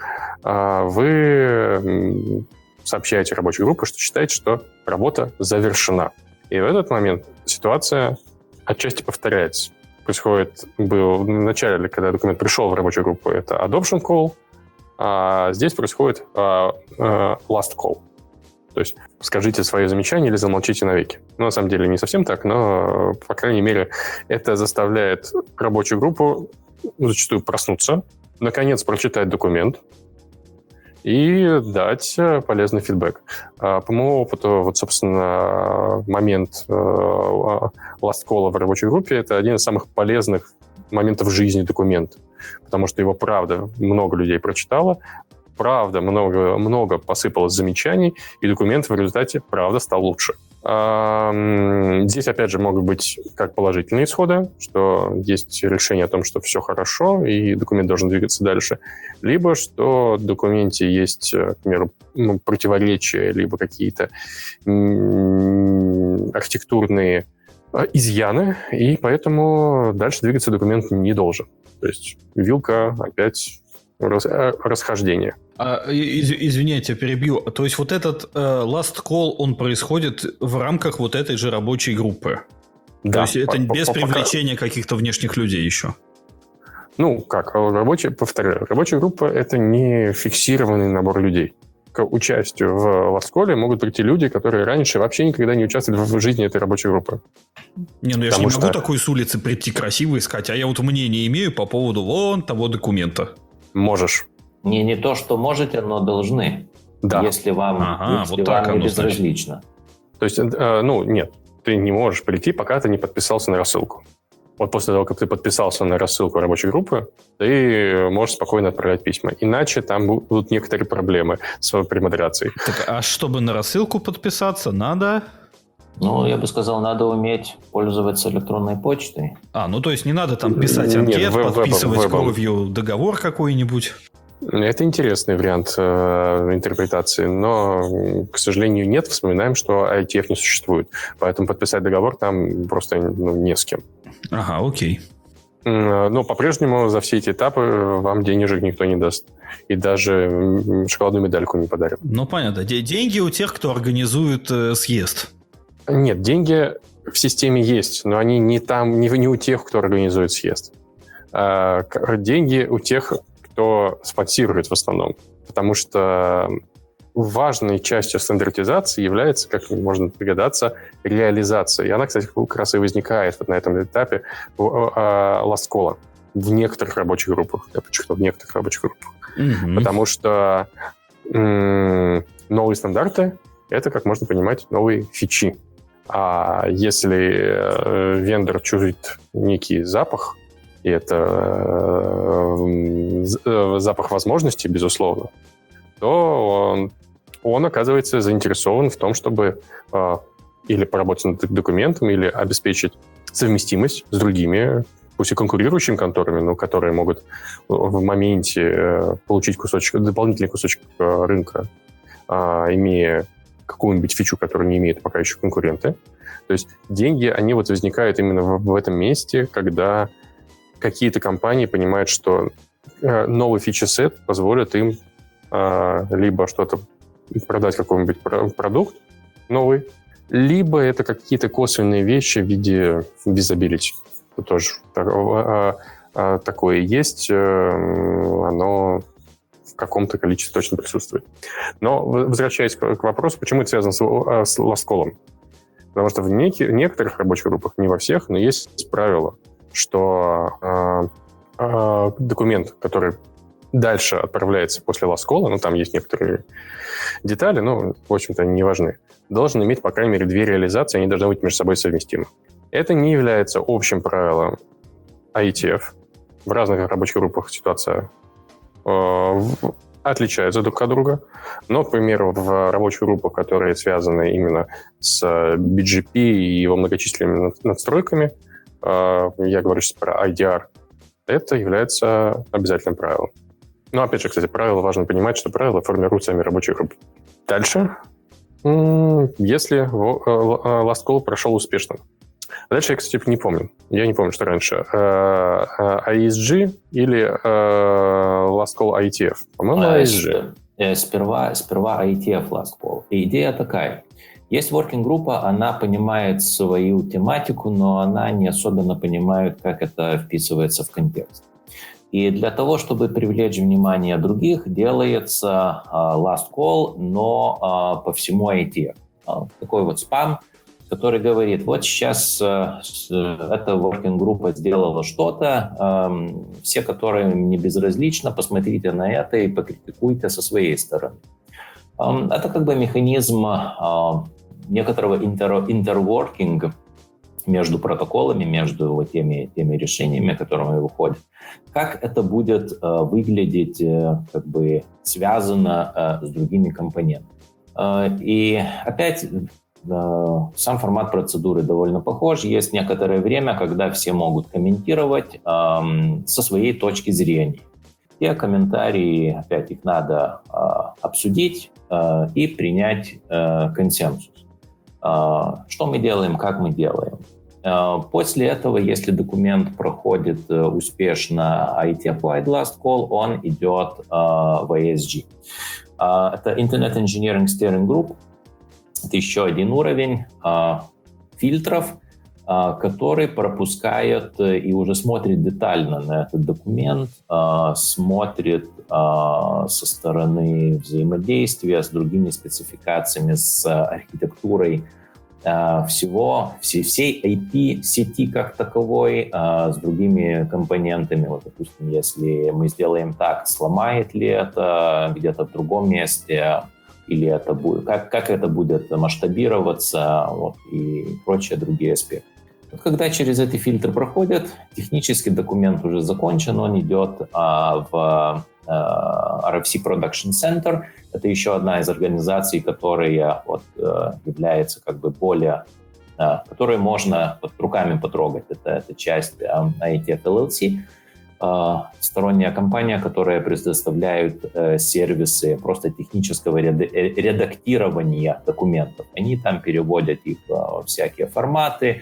вы сообщаете рабочей группе, что считаете, что работа завершена. И в этот момент ситуация отчасти повторяется. В начале, когда документ пришел в рабочую группу, это adoption call, а здесь происходит last call. То есть скажите свои замечания или замолчите навеки. Ну, на самом деле не совсем так, но, по крайней мере, это заставляет рабочую группу зачастую проснуться, наконец прочитать документ и дать полезный фидбэк. По моему опыту, вот, собственно, момент last call в рабочей группе — это один из самых полезных моментов в жизни документа, потому что его, правда, много людей прочитало, правда, много посыпалось замечаний, и документ в результате, правда, стал лучше. Здесь, опять же, могут быть как положительные исходы, что есть решение о том, что все хорошо, и документ должен двигаться дальше, либо что в документе есть, к примеру, противоречия, либо какие-то архитектурные изъяны, и поэтому дальше двигаться документ не должен. То есть вилка опять расхождение. Извините, перебью. То есть вот этот last call, он происходит в рамках вот этой же рабочей группы? Да. То есть это без привлечения каких-то внешних людей еще? повторяю, рабочая группа – это не фиксированный набор людей. К участию в Last могут прийти люди, которые раньше вообще никогда не участвовали в жизни этой рабочей группы. Я же не могу такой с улицы прийти красиво и сказать, а я вот мнение имею по поводу вон того документа. Можешь. Не то, что можете, но должны. Да. Если вам вот так не оно, безразлично. То есть, нет, ты не можешь прийти, пока ты не подписался на рассылку. Вот после того, как ты подписался на рассылку рабочей группы, ты можешь спокойно отправлять письма. Иначе там будут некоторые проблемы с премодерацией. Так, а чтобы на рассылку подписаться, надо... Я бы сказал, надо уметь пользоваться электронной почтой. То есть не надо там писать анкет, подписывать кровью договор какой-нибудь? Это интересный вариант интерпретации, но, к сожалению, нет. Вспоминаем, что IETF не существует. Поэтому подписать договор там просто не с кем. Ага, окей. Но по-прежнему за все эти этапы вам денежек никто не даст. И даже шоколадную медальку не подарят. Понятно. Деньги у тех, кто организует съезд. Нет, деньги в системе есть, но они не там, не у тех, кто организует съезд. Деньги у тех, кто спонсирует в основном. Потому что важной частью стандартизации является, как можно догадаться, реализация. И она, кстати, как раз и возникает вот на этом этапе Last Call в некоторых рабочих группах. Я подчеркну, в некоторых рабочих группах. Угу. Потому что новые стандарты — это, как можно понимать, новые фичи. А если вендор чувствует некий запах, и это запах возможностей, безусловно, то он оказывается заинтересован в том, чтобы или поработать над документом, или обеспечить совместимость с другими, пусть и конкурирующими конторами, но которые могут в моменте получить дополнительный кусочек рынка, имея какую-нибудь фичу, которую не имеют пока еще конкуренты. То есть деньги, они вот возникают именно в этом месте, когда какие-то компании понимают, что новый фичи-сет позволит им либо что-то продать, какой-нибудь продукт новый, либо это какие-то косвенные вещи в виде визабилити. Это тоже такое есть, оно в каком-то количестве точно присутствует. Но возвращаясь к вопросу, почему это связано с Last Call? Потому что в некоторых рабочих группах, не во всех, но есть правило, что документ, который дальше отправляется после Last Call, там есть некоторые детали, но, в общем-то, они не важны, должен иметь, по крайней мере, две реализации, они должны быть между собой совместимы. Это не является общим правилом IETF. В разных рабочих группах ситуация отличаются друг от друга. Но, к примеру, в рабочих группах, которые связаны именно с BGP и его многочисленными надстройками, я говорю сейчас про IDR, это является обязательным правилом. Но, опять же, кстати, важно понимать, что правила формируют сами рабочие группы. Дальше, если Last Call прошел успешно. Дальше я, кстати, не помню. Я не помню, что раньше. ISG или Last Call IETF? По-моему, ISG. Сперва IETF Last Call. И идея такая. Есть working-группа, она понимает свою тематику, но она не особенно понимает, как это вписывается в контекст. И для того, чтобы привлечь внимание других, делается Last Call, но по всему IETF. Такой вот спам, который говорит, вот сейчас эта working-группа сделала что-то, все, которые не безразлично, посмотрите на это и покритикуйте со своей стороны. Это как бы механизм некоторого интерворкинга между протоколами, между теми решениями, которыми выходят. Как это будет выглядеть как бы связано с другими компонентами. И опять сам формат процедуры довольно похож. Есть некоторое время, когда все могут комментировать со своей точки зрения. Те комментарии, опять их надо обсудить и принять консенсус. Что мы делаем, как мы делаем. После этого, если документ проходит успешно IETF-wide Last Call, он идет в ISG. Это Internet Engineering Steering Group. Это еще один уровень фильтров, который пропускает и уже смотрит детально на этот документ, смотрит со стороны взаимодействия с другими спецификациями, с архитектурой всей IP-сети как таковой, с другими компонентами. Вот, допустим, если мы сделаем так, сломает ли это где-то в другом месте, или это будет, как это будет масштабироваться, вот, и прочие другие аспекты. Вот когда через эти фильтры проходят, технический документ уже закончен, он идет в RFC Production Center. Это еще одна из организаций, которая является как бы более, которую можно руками потрогать. Это часть IETF LLC. Сторонняя компания, которая предоставляет сервисы просто технического редактирования документов. Они там переводят их во всякие форматы,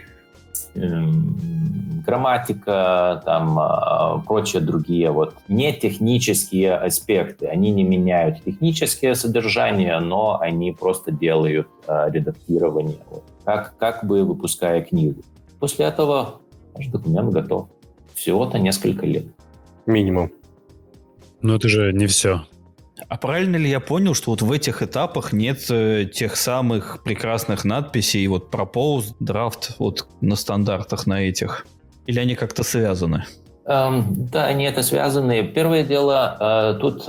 грамматика, там прочие другие не технические аспекты. Они не меняют технические содержания, но они просто делают редактирование, как бы выпуская книгу. После этого ваш документ готов. Всего-то несколько лет. Минимум. Но это же не все. А правильно ли я понял, что вот в этих этапах нет тех самых прекрасных надписей, propose, draft, на стандартах на этих? Или они как-то связаны? Да, они это связаны. Первое дело, тут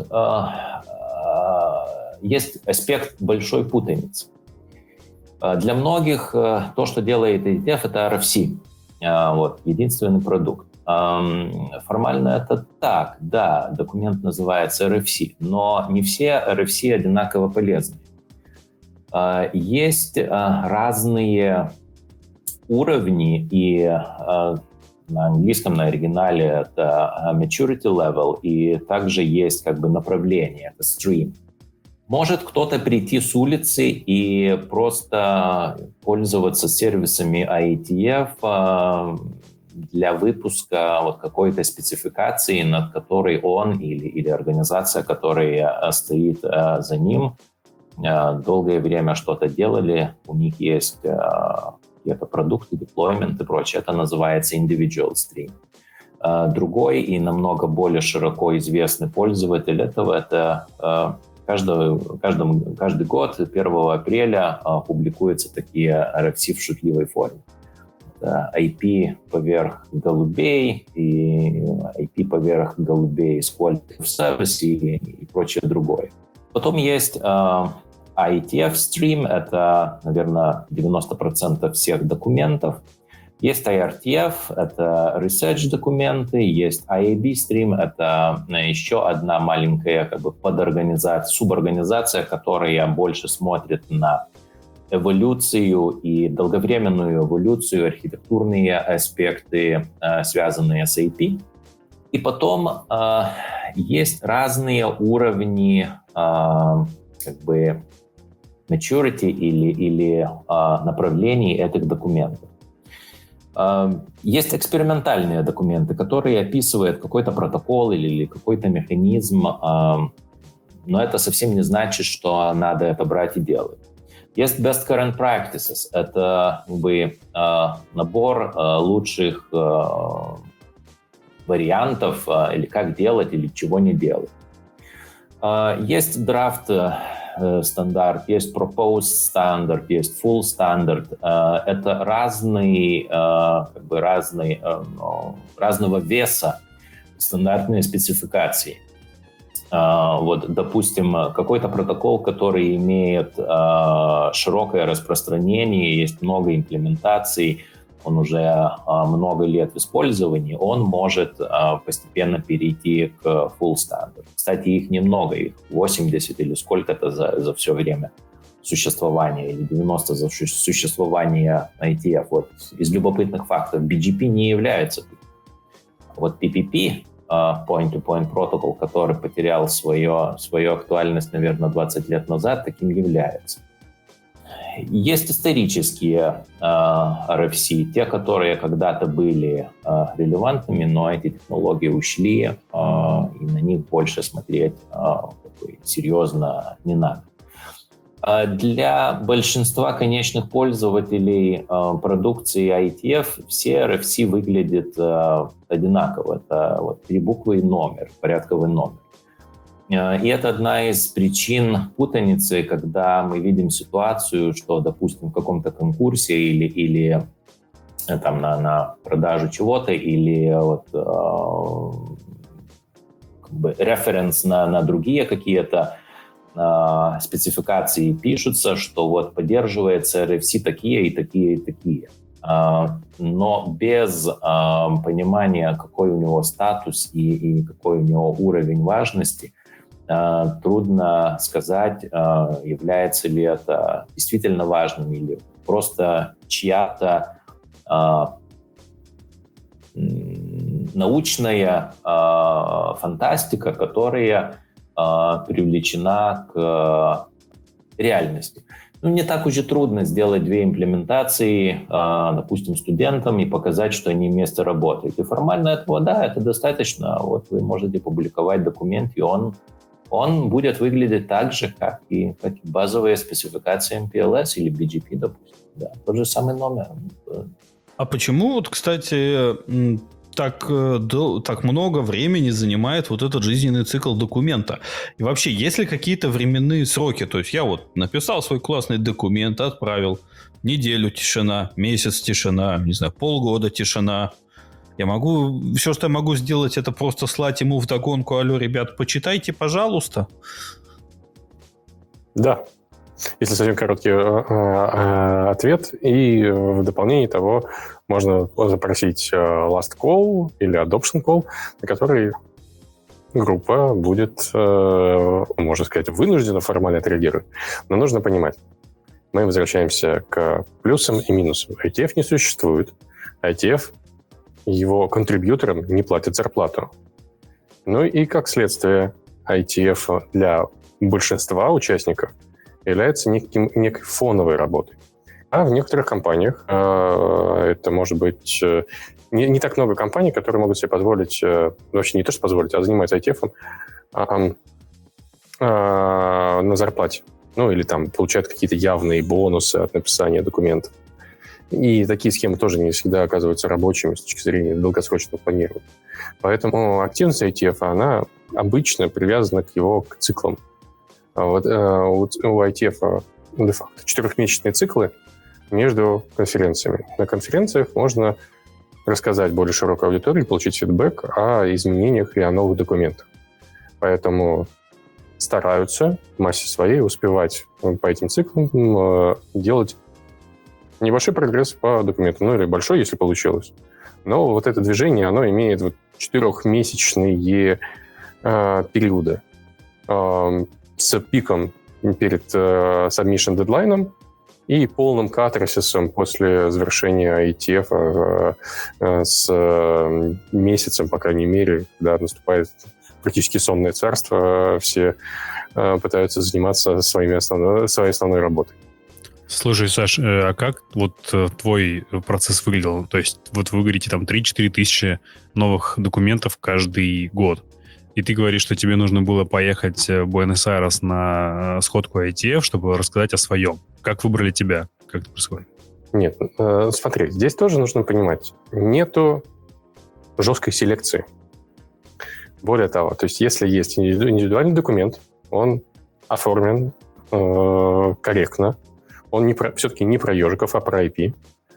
есть аспект большой путаницы. Для многих то, что делает IETF, это RFC. Единственный продукт. Формально это так, да, документ называется RFC, но не все RFC одинаково полезны. Есть разные уровни, и на английском, на оригинале это maturity level, и также есть как бы направление, это stream. Может кто-то прийти с улицы и просто пользоваться сервисами IETF для выпуска какой-то спецификации, над которой он или организация, которая стоит за ним, долгое время что-то делали, у них есть какие-то продукты, деплоймент и прочее. Это называется individual stream. Другой и намного более широко известный пользователь этого — это каждый год 1 апреля публикуются такие RFC в шутливой форме. IP поверх голубей и IP поверх голубей с Quality of Service и прочее другое. Потом есть IETF Stream, это, наверное, 90% всех документов. Есть IRTF, это Research документы. Есть IAB Stream, это еще одна маленькая как бы подорганизация, суборганизация, которая больше смотрит на эволюцию и долговременную эволюцию, архитектурные аспекты, связанные с IP. И потом есть разные уровни как бы maturity или направлений этих документов. Есть экспериментальные документы, которые описывают какой-то протокол или какой-то механизм, но это совсем не значит, что надо это брать и делать. Есть best current practices. Это как бы набор лучших вариантов, или как делать, или чего не делать. Есть draft стандарт, есть proposed стандарт, есть full стандарт. Это разного веса стандартные спецификации. Допустим, какой-то протокол, который имеет широкое распространение, есть много имплементаций, он уже много лет в использовании, он может постепенно перейти к full standard. Кстати, их немного, их 80 или сколько-то за все время существования, или 90 за существования IETF. Из любопытных фактов, BGP не является. PPP, Point-to-Point Protocol, который потерял свою актуальность, наверное, 20 лет назад, таким является. Есть исторические RFC, те, которые когда-то были релевантными, но эти технологии ушли, и на них больше смотреть серьезно не надо. Для большинства конечных пользователей продукции IETF все RFC выглядят одинаково. Это вот 3 буквы и номер, порядковый номер. И это одна из причин путаницы, когда мы видим ситуацию, что, допустим, в каком-то конкурсе или там на продажу чего-то, или вот, как бы референс на другие какие-то спецификации пишутся, что вот поддерживается RFC такие и такие и такие. Но без понимания, какой у него статус и какой у него уровень важности, трудно сказать, является ли это действительно важным или просто чья-то научная фантастика, которая привлечена к реальности. Не так уж и трудно сделать 2 имплементации, допустим, студентам и показать, что они вместе работают. И формально этого, да, это достаточно. Вот вы можете публиковать документ, и он будет выглядеть так же, как и базовые спецификации MPLS или BGP, допустим. Да, тот же самый номер. А почему, вот, кстати, так много времени занимает вот этот жизненный цикл документа? И вообще, есть ли какие-то временные сроки? То есть я вот написал свой классный документ, отправил, неделю тишина, месяц тишина, не знаю, полгода тишина. Все, что я могу сделать, это просто слать ему вдогонку: алло, ребят, почитайте, пожалуйста. Да. Если совсем короткий ответ, и в дополнение того можно запросить last call или adoption call, на который группа будет, можно сказать, вынуждена формально отреагировать. Но нужно понимать, мы возвращаемся к плюсам и минусам. IETF не существует. IETF его контрибьюторам не платят зарплату. Ну и как следствие, IETF для большинства участников является некой фоновой работой. А в некоторых компаниях это может быть не так много компаний, которые могут себе позволить, вообще не то, что позволить, а заниматься IETF на зарплате. Ну, или там получают какие-то явные бонусы от написания документов. И такие схемы тоже не всегда оказываются рабочими с точки зрения долгосрочного планирования. Поэтому активность IETF, она обычно привязана к циклам. Вот у IETF де-факто 4-месячные циклы между конференциями. На конференциях можно рассказать более широкой аудитории, получить фидбэк о изменениях и о новых документах. Поэтому стараются в массе своей успевать по этим циклам делать небольшой прогресс по документу, ну или большой, если получилось. Но вот это движение, оно имеет 4-месячные периоды с пиком перед submission дедлайном и полным катарсисом после завершения IETF с месяцем, по крайней мере, когда наступает практически сонное царство, все пытаются заниматься своей основной работой. Слушай, Саш, а как вот твой процесс выглядел? То есть вот вы говорите, там 3-4 тысячи новых документов каждый год. И ты говоришь, что тебе нужно было поехать в Буэнос-Айрес на сходку IETF, чтобы рассказать о своем. Как выбрали тебя? Как это происходит? Нет, смотри, здесь тоже нужно понимать, нету жесткой селекции. Более того, то есть если есть индивидуальный документ, он оформлен корректно, он все-таки не про ежиков, а про IP,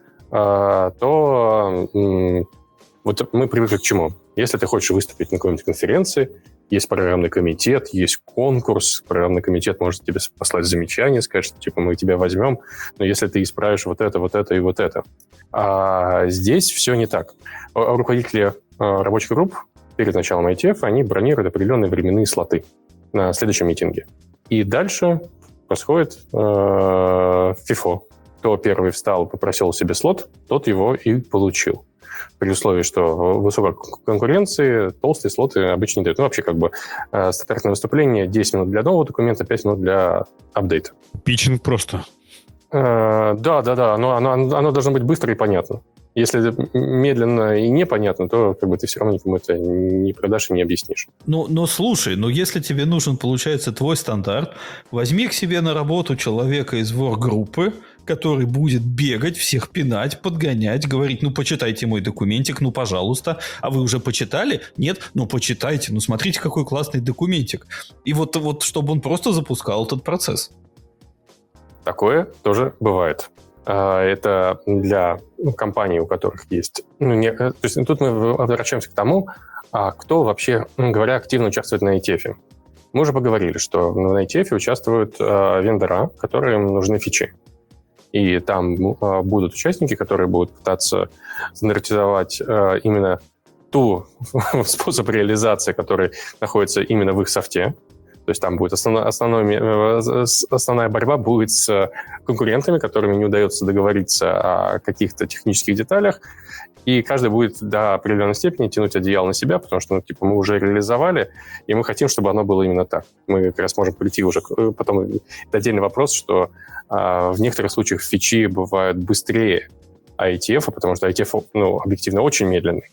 то вот мы привыкли к чему? Если ты хочешь выступить на какой-нибудь конференции, есть программный комитет, есть конкурс, программный комитет может тебе послать замечание, сказать, что типа мы тебя возьмем, но если ты исправишь вот это и вот это. А здесь все не так. Руководители рабочих групп перед началом IETF, они бронируют определенные временные слоты на следующем митинге. И дальше происходит FIFO. Кто первый встал, попросил себе слот, тот его и получил. При условии, что в высокой конкуренции толстые слоты обычно не дают. Ну, вообще, стандартное выступление 10 минут для нового документа, 5 минут для апдейта. Питчинг просто. Да. Оно должно быть быстро и понятно. Если это медленно и непонятно, то как бы ты все равно никому это не продашь и не объяснишь. Но слушай, если тебе нужен, получается, твой стандарт, возьми к себе на работу человека из ворк-группы, который будет бегать, всех пинать, подгонять, говорить, почитайте мой документик, пожалуйста. А вы уже почитали? Нет? Почитайте, смотрите, какой классный документик. И вот чтобы он просто запускал этот процесс. Такое тоже бывает. Это для компаний, у которых есть... то есть тут мы возвращаемся к тому, кто вообще, говоря, активно участвует на ETF. Мы уже поговорили, что на ETF участвуют вендора, которым нужны фичи. И там будут участники, которые будут пытаться стандартизовать именно ту способ реализации, который находится именно в их софте. То есть там будет основная борьба будет с конкурентами, которыми не удается договориться о каких-то технических деталях, и каждый будет до определенной степени тянуть одеяло на себя, потому что мы уже реализовали, и мы хотим, чтобы оно было именно так. Мы как раз можем прийти уже... Потом это отдельный вопрос, что в некоторых случаях фичи бывают быстрее IETF, потому что IETF объективно очень медленный.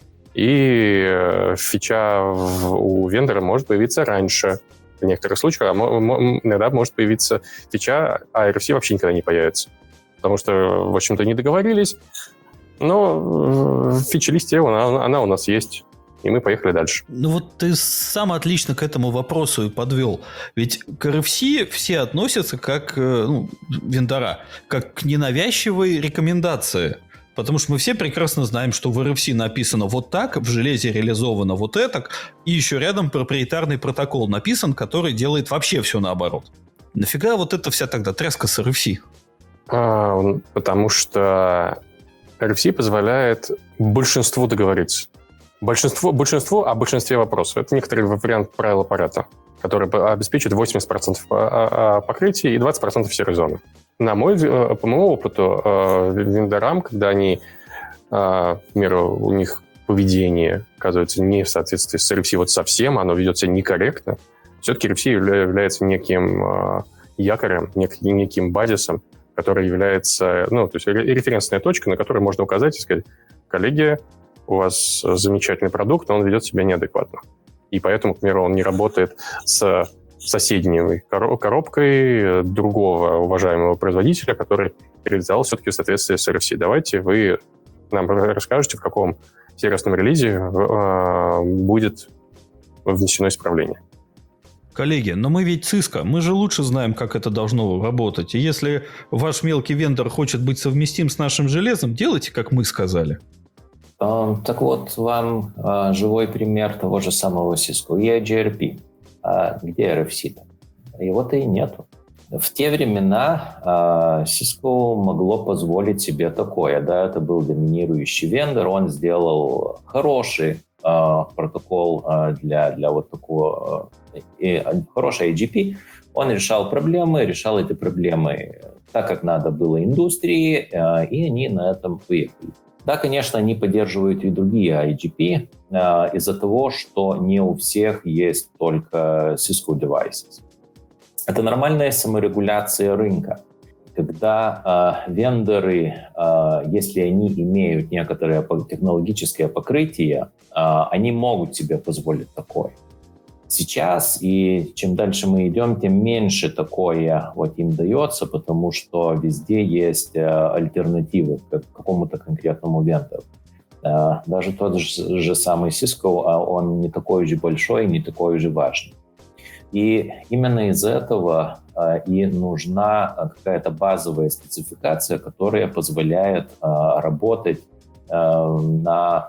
И фича у вендора может появиться раньше. В некоторых случаях иногда может появиться фича, а RFC вообще никогда не появится. Потому что, в общем-то, не договорились, но в фичи-листе она у нас есть, и мы поехали дальше. Ты сам отлично к этому вопросу и подвел. Ведь к RFC все относятся как вендора, как к ненавязчивой рекомендации. Потому что мы все прекрасно знаем, что в RFC написано вот так, в железе реализовано вот это, и еще рядом проприетарный протокол написан, который делает вообще все наоборот. Нафига вот эта вся тогда тряска с RFC? Потому что RFC позволяет большинству договориться. Большинству о большинстве вопросов. Это некоторый вариант правила Парето, который обеспечивает 80% покрытия и 20% серой зоны. По моему опыту, вендорам, когда они, к примеру, у них поведение оказывается не в соответствии с RFC вот совсем, оно ведет себя некорректно, все-таки RFC является неким якорем, неким базисом, который является, то есть референсная точка, на которой можно указать и сказать: коллеги, у вас замечательный продукт, но он ведет себя неадекватно. И поэтому, к примеру, он не работает с соседней коробкой другого уважаемого производителя, который реализовал все-таки в соответствии с RFC. Давайте вы нам расскажете, в каком сервисном релизе будет внесено исправление. Коллеги, но мы ведь Cisco, мы же лучше знаем, как это должно работать. И если ваш мелкий вендор хочет быть совместим с нашим железом, делайте, как мы сказали. Так вот, вам живой пример того же самого Cisco. EIGRP. А где RFC-то? Его-то и нету. В те времена Cisco могло позволить себе такое. Да, это был доминирующий вендор, он сделал хороший протокол для вот такого, хороший IGP. Он решал эти проблемы так, как надо было индустрии, и они на этом выехали. Да, конечно, они поддерживают и другие IGP из-за того, что не у всех есть только Cisco devices. Это нормальная саморегуляция рынка, когда вендоры, если они имеют некоторое технологическое покрытие, они могут себе позволить такое. Сейчас, и чем дальше мы идем, тем меньше такое вот им дается, потому что везде есть альтернативы к какому-то конкретному вендору. Даже тот же самый Cisco, он не такой же большой, не такой же важный. И именно из этого и нужна какая-то базовая спецификация, которая позволяет работать на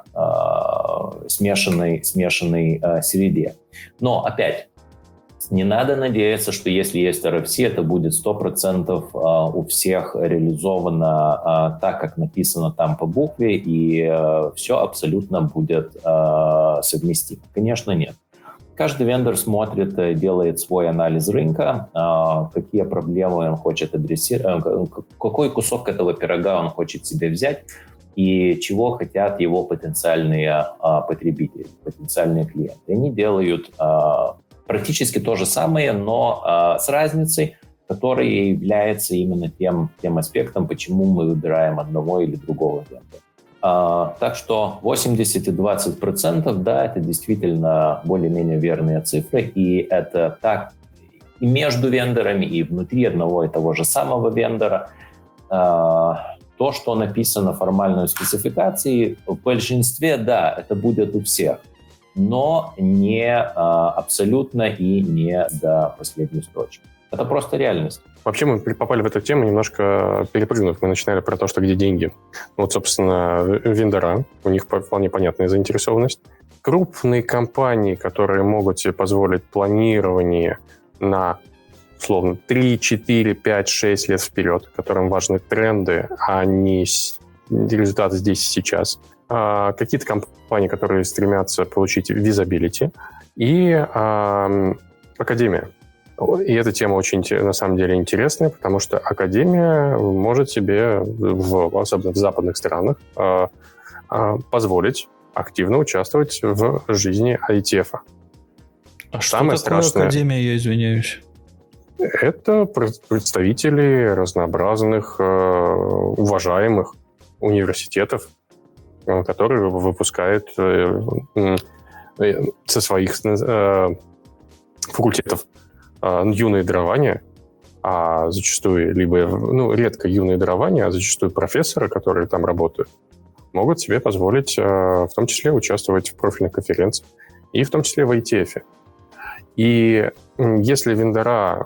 смешанной среде. Но опять, не надо надеяться, что если есть RFC, это будет 100% у всех реализовано так, как написано там по букве, и все абсолютно будет совместимо. Конечно, нет. Каждый вендор смотрит, делает свой анализ рынка, какие проблемы он хочет адресировать, какой кусок этого пирога он хочет себе взять, и чего хотят его потенциальные потребители, потенциальные клиенты. Они делают практически то же самое, но с разницей, которая является именно тем аспектом, почему мы выбираем одного или другого вендора. Так что 80 и 20%, да, это действительно более-менее верные цифры, и это так и между вендорами, и внутри одного и того же самого вендора. То, что написано в формальной спецификации, в большинстве, да, это будет у всех, но не абсолютно и не до последней строчки. Это просто реальность. Вообще мы попали в эту тему немножко перепрыгнув. Мы начинали про то, что где деньги. Вот, собственно, вендора, у них вполне понятная заинтересованность. Крупные компании, которые могут себе позволить планирование на, условно, 3, 4, 5, 6 лет вперед, которым важны тренды, а не результаты здесь и сейчас. Какие-то компании, которые стремятся получить визабилити, и академия. И эта тема очень, на самом деле, интересная, потому что академия может себе, особенно в западных странах, позволить активно участвовать в жизни IETF. А что такое академия, я извиняюсь? Это представители разнообразных, уважаемых университетов, которые выпускают со своих факультетов юные дарования, а зачастую редко юные дарования, а зачастую профессоры, которые там работают, могут себе позволить в том числе участвовать в профильных конференциях и в том числе в IETF. И если вендора,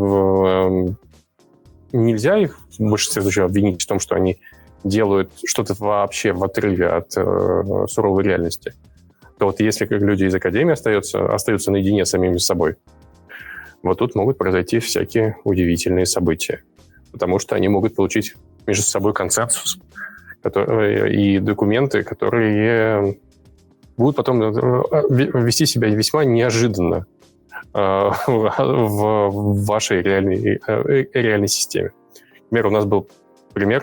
нельзя их в большинстве случаев обвинить в том, что они делают что-то вообще в отрыве от суровой реальности, то вот если как люди из академии остаются наедине с самими собой, вот тут могут произойти всякие удивительные события, потому что они могут получить между собой консенсус и документы, которые будут потом вести себя весьма неожиданно в вашей реальной системе. Например, у нас был пример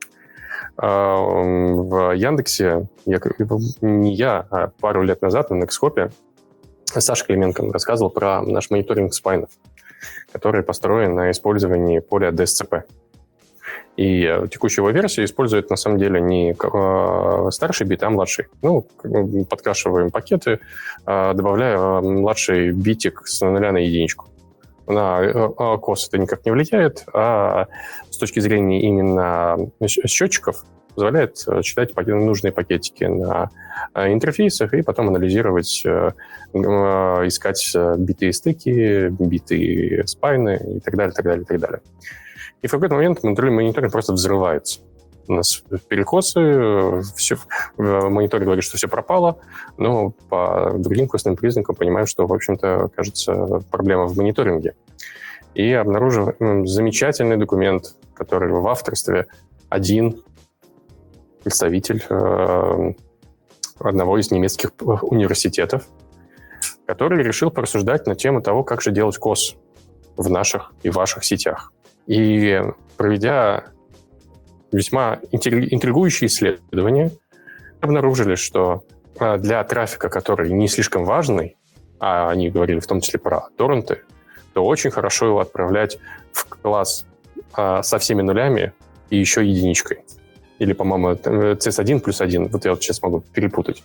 в Яндексе, а пару лет назад на Nextcopy Саша Клименко рассказывал про наш мониторинг спайнов, который построен на использовании поля DSCP. И текущую его версию использует, на самом деле, не старший бит, а младший. Подкашиваем пакеты, добавляя младший битик с 0 на единичку. На кос это никак не влияет, а с точки зрения именно счетчиков позволяет читать нужные пакетики на интерфейсах и потом анализировать, искать битые стыки, битые спайны и так далее, так далее, так далее. И в какой-то момент мониторинг просто взрывается. У нас перекосы, все, монитор говорит, что все пропало, но по другим костным признакам понимаем, что, в общем-то, кажется, проблема в мониторинге. И обнаруживаем замечательный документ, который в авторстве один представитель одного из немецких университетов, который решил порассуждать на тему того, как же делать кос в наших и ваших сетях. И проведя весьма интригующие исследования, обнаружили, что для трафика, который не слишком важный, а они говорили в том числе про торренты, то очень хорошо его отправлять в класс со всеми нулями и еще единичкой. Или, по-моему, CS1 плюс 1. Вот я вот сейчас могу перепутать.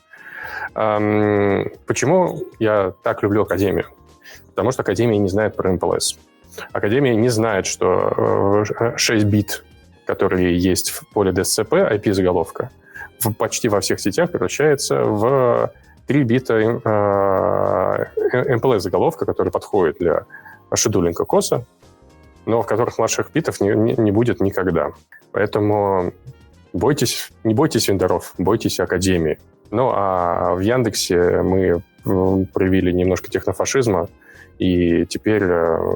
Почему я так люблю Академию? Потому что Академия не знает про MPLS. Академия не знает, что 6 бит, которые есть в поле DSCP, IP-заголовка, почти во всех сетях превращается в 3 бита MPLS-заголовка, который подходит для шедулинга коса, но в которых младших битов не будет никогда. Поэтому не бойтесь вендоров, бойтесь Академии. Ну, а в Яндексе мы проявили немножко технофашизма, и теперь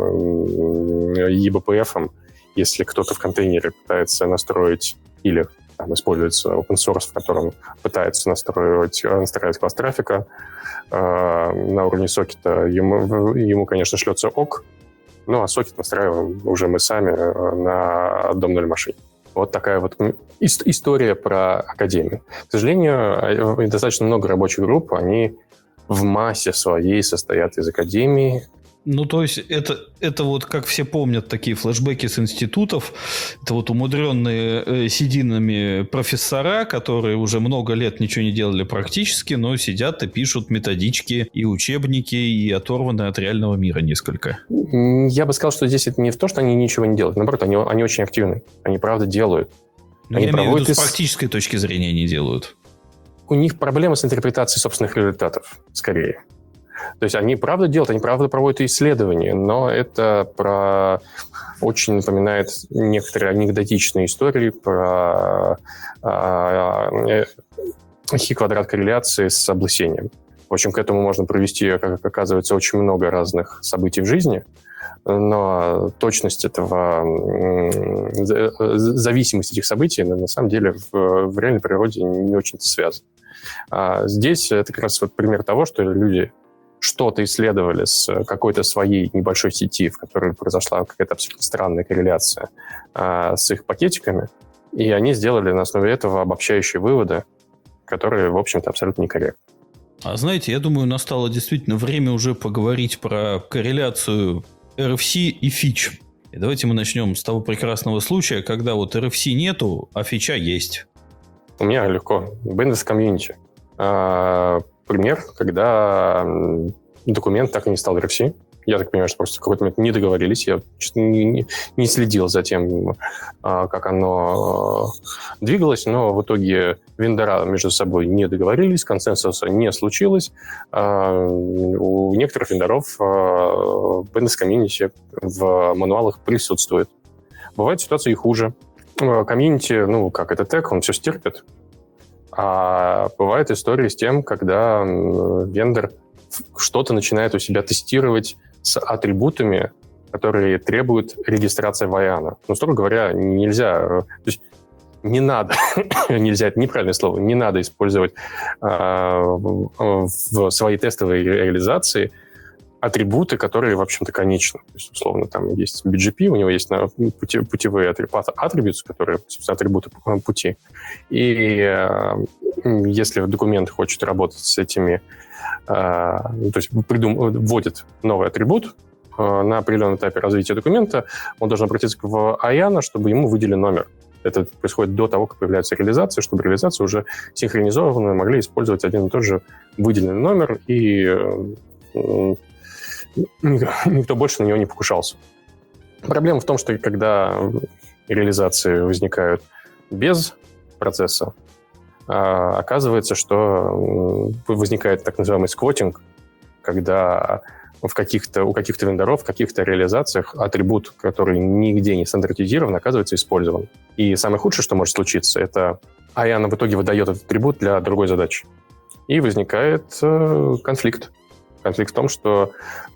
eBPF, если кто-то в контейнере пытается настроить или там используется open source, в котором пытается настраивать класс трафика на уровне сокета, ему, конечно, шлется ок, ну, а сокет настраиваем уже мы сами на дом-0 машине. Вот такая вот история про Академию. К сожалению, достаточно много рабочих групп, они в массе своей состоят из Академии, Ну, то есть, это вот, как все помнят, такие флешбеки с институтов, это вот умудренные сединами профессора, которые уже много лет ничего не делали практически, но сидят и пишут методички и учебники, и оторваны от реального мира несколько. Я бы сказал, что здесь это не в то, что они ничего не делают. Наоборот, они очень активны. Они правда делают. Но я имею в виду, с практической точки зрения не делают. У них проблемы с интерпретацией собственных результатов, скорее. То есть они правда делают, они правда проводят исследования, но это очень напоминает некоторые анекдотичные истории про хи-квадрат корреляции с облысением. В общем, к этому можно провести, как оказывается, очень много разных событий в жизни, но точность этого, зависимость этих событий на самом деле в реальной природе не очень связана. Здесь это как раз вот пример того, что люди что-то исследовали с какой-то своей небольшой сети, в которой произошла какая-то абсолютно странная корреляция с их пакетиками, и они сделали на основе этого обобщающие выводы, которые, в общем-то, абсолютно некорректны. А знаете, я думаю, настало действительно время уже поговорить про корреляцию RFC и фич. И давайте мы начнем с того прекрасного случая, когда вот RFC нету, а фича есть. У меня легко. Bendis Community. Пример, когда документ так и не стал RFC. Я так понимаю, что просто в какой-то момент не договорились. Я не следил за тем, как оно двигалось, но в итоге вендора между собой не договорились, консенсуса не случилось. У некоторых вендоров Bendis Community в мануалах присутствует. Бывают ситуации и хуже. Комьюнити, как это тег, он все стерпит. А бывают истории с тем, когда вендор что-то начинает у себя тестировать с атрибутами, которые требуют регистрации в IANA. Строго говоря, нельзя... То есть не надо, нельзя, это неправильное слово, не надо использовать в своей тестовой реализации атрибуты, которые, в общем-то, конечны. То есть, условно, там есть BGP, у него есть путевые attributes, которые, собственно, атрибуты пути. И если документ хочет работать с этими, то есть вводит новый атрибут на определенном этапе развития документа, он должен обратиться в IANA, чтобы ему выделили номер. Это происходит до того, как появляется реализация, чтобы реализация уже синхронизованно могли использовать один и тот же выделенный номер, и никто больше на него не покушался. Проблема в том, что когда реализации возникают без процесса, оказывается, что возникает так называемый сквотинг, когда у каких-то вендоров, в каких-то реализациях атрибут, который нигде не стандартизирован, оказывается использован. И самое худшее, что может случиться, это IANA в итоге выдает этот атрибут для другой задачи. И возникает конфликт. Конфликт в том, что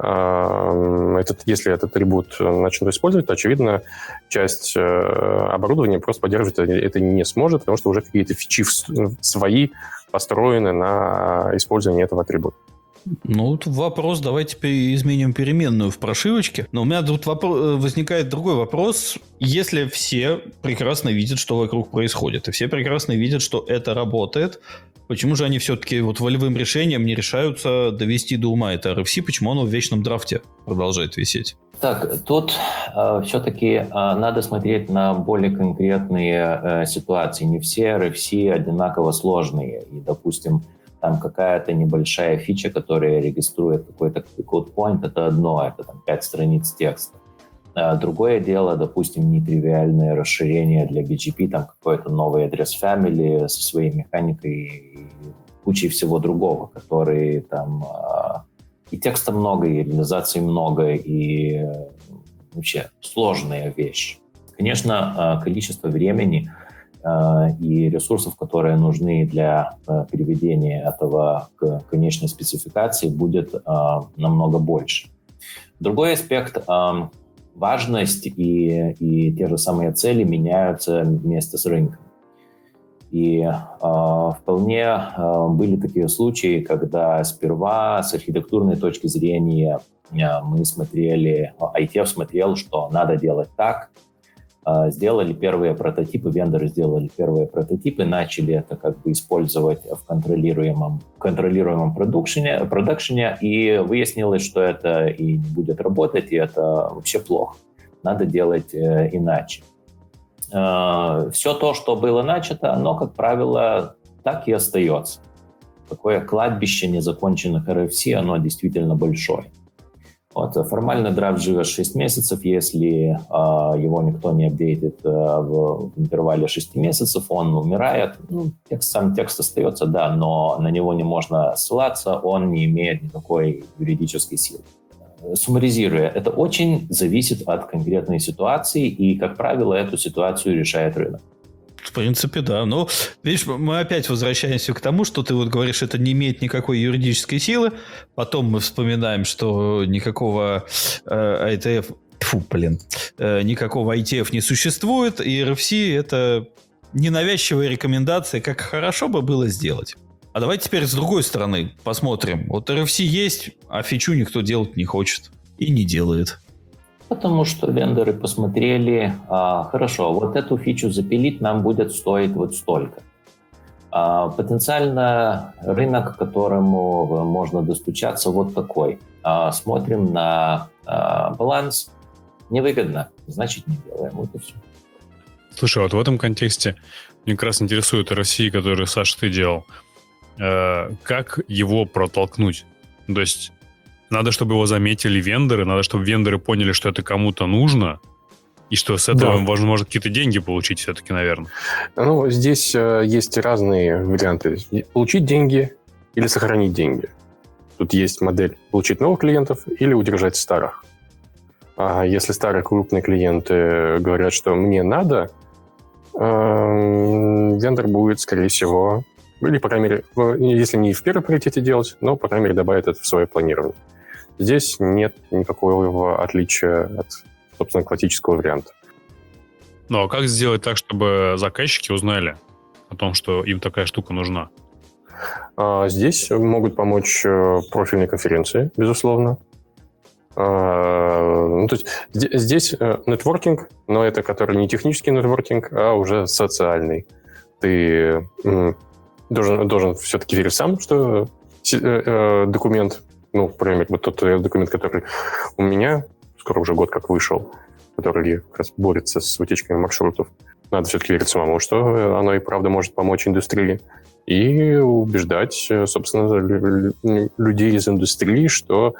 если этот атрибут начнут использовать, то, очевидно, часть оборудования просто поддерживать это не сможет, потому что уже какие-то фичи свои построены на использование этого атрибута. Тут вопрос, давайте изменим переменную в прошивочке. Но у меня тут возникает другой вопрос. Если все прекрасно видят, что вокруг происходит, и все прекрасно видят, что это работает, почему же они все-таки волевым решением не решаются довести до ума это RFC? Почему оно в вечном драфте продолжает висеть? Так, тут все-таки надо смотреть на более конкретные ситуации. Не все RFC одинаково сложные. И, допустим, там какая-то небольшая фича, которая региструет какой-то код-point, это одно, это 5 страниц текста. Другое дело, допустим, нетривиальное расширение для BGP, там какой-то новый адрес family со своей механикой и кучей всего другого, которые там и текста много, и реализации много, и вообще сложная вещь. Конечно, количество времени и ресурсов, которые нужны для переведения этого к конечной спецификации, будет намного больше. Другой аспект – важность и те же самые цели меняются вместе с рынком. И вполне были такие случаи, когда сперва с архитектурной точки зрения мы смотрели, ITF смотрел, что надо делать так, сделали первые прототипы, вендоры сделали первые прототипы, начали это как бы использовать в контролируемом продакшене, и выяснилось, что это и не будет работать, и это вообще плохо. Надо делать иначе. Все то, что было начато, оно, как правило, так и остается. Такое кладбище незаконченных RFC, оно действительно большое. Вот, формально драфт живет 6 месяцев. Если его никто не апдейтит в интервале 6 месяцев, он умирает. Сам текст остается, да, но на него не можно ссылаться, он не имеет никакой юридической силы. Суммаризируя, это очень зависит от конкретной ситуации, и, как правило, эту ситуацию решает рынок. В принципе, да. Но, видишь, мы опять возвращаемся к тому, что ты вот говоришь, это не имеет никакой юридической силы. Потом мы вспоминаем, что никакого никакого ITF не существует, и RFC — это ненавязчивая рекомендация, как хорошо бы было сделать. А давайте теперь с другой стороны посмотрим. Вот RFC есть, а фичу никто делать не хочет и не делает. Потому что вендоры посмотрели, хорошо, вот эту фичу запилить нам будет стоить вот столько. Потенциально рынок, к которому можно достучаться, вот такой. Смотрим на баланс. Невыгодно, значит не делаем. Вот и все. Слушай, вот в этом контексте мне как раз интересует RFC, который, Саша, ты делал. Как его протолкнуть? То есть надо, чтобы его заметили вендоры, надо, чтобы вендоры поняли, что это кому-то нужно, и что с этого можно, может, какие-то деньги получить все-таки, наверное. Ну, здесь есть разные варианты. Получить деньги или сохранить деньги. Тут есть модель получить новых клиентов или удержать старых. А если старые крупные клиенты говорят, что мне надо, вендор будет, скорее всего, или, по крайней мере, если не в первом приоритете делать, но, по крайней мере, добавить это в свое планирование. Здесь нет никакого отличия от, собственно, классического варианта. Ну, а как сделать так, чтобы заказчики узнали о том, что им такая штука нужна? Здесь могут помочь профильные конференции, безусловно. То есть здесь нетворкинг, но это который не технический нетворкинг, а уже социальный. Ты должен все-таки верить сам, что документ, например, вот тот документ, который у меня, скоро уже год как вышел, который как раз борется с утечками маршрутов, надо все-таки верить самому, что оно и правда может помочь индустрии, и убеждать, собственно, людей из индустрии, что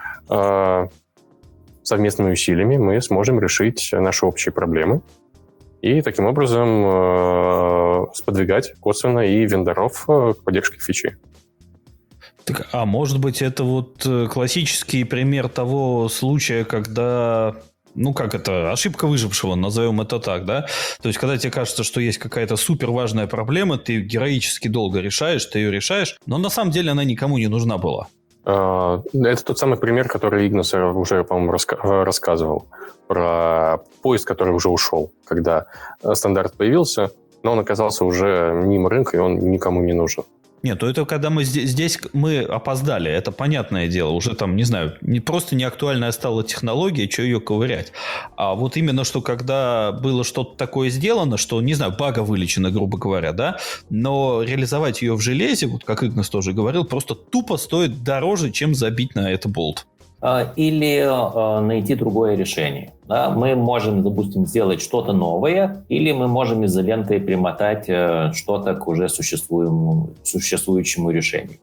совместными усилиями мы сможем решить наши общие проблемы и таким образом сподвигать косвенно и вендоров к поддержке фичи. Так, а может быть, это вот классический пример того случая, когда, ошибка выжившего, назовем это так, да? То есть, когда тебе кажется, что есть какая-то супер важная проблема, ты героически долго решаешь, ты ее решаешь, но на самом деле она никому не нужна была. Это тот самый пример, который Игнас уже, по-моему, рассказывал про поезд, который уже ушел, когда стандарт появился, но он оказался уже мимо рынка, и он никому не нужен. Нет, то это когда мы здесь мы опоздали, это понятное дело, уже там, не знаю, просто неактуальная стала технология, что ее ковырять. А вот именно, что когда было что-то такое сделано, что, не знаю, бага вылечена, грубо говоря, да, но реализовать ее в железе, вот как Игнас тоже говорил, просто тупо стоит дороже, чем забить на это болт. Или найти другое решение. Да? Мы можем, допустим, сделать что-то новое, или мы можем изолентой примотать что-то к уже существующему решению.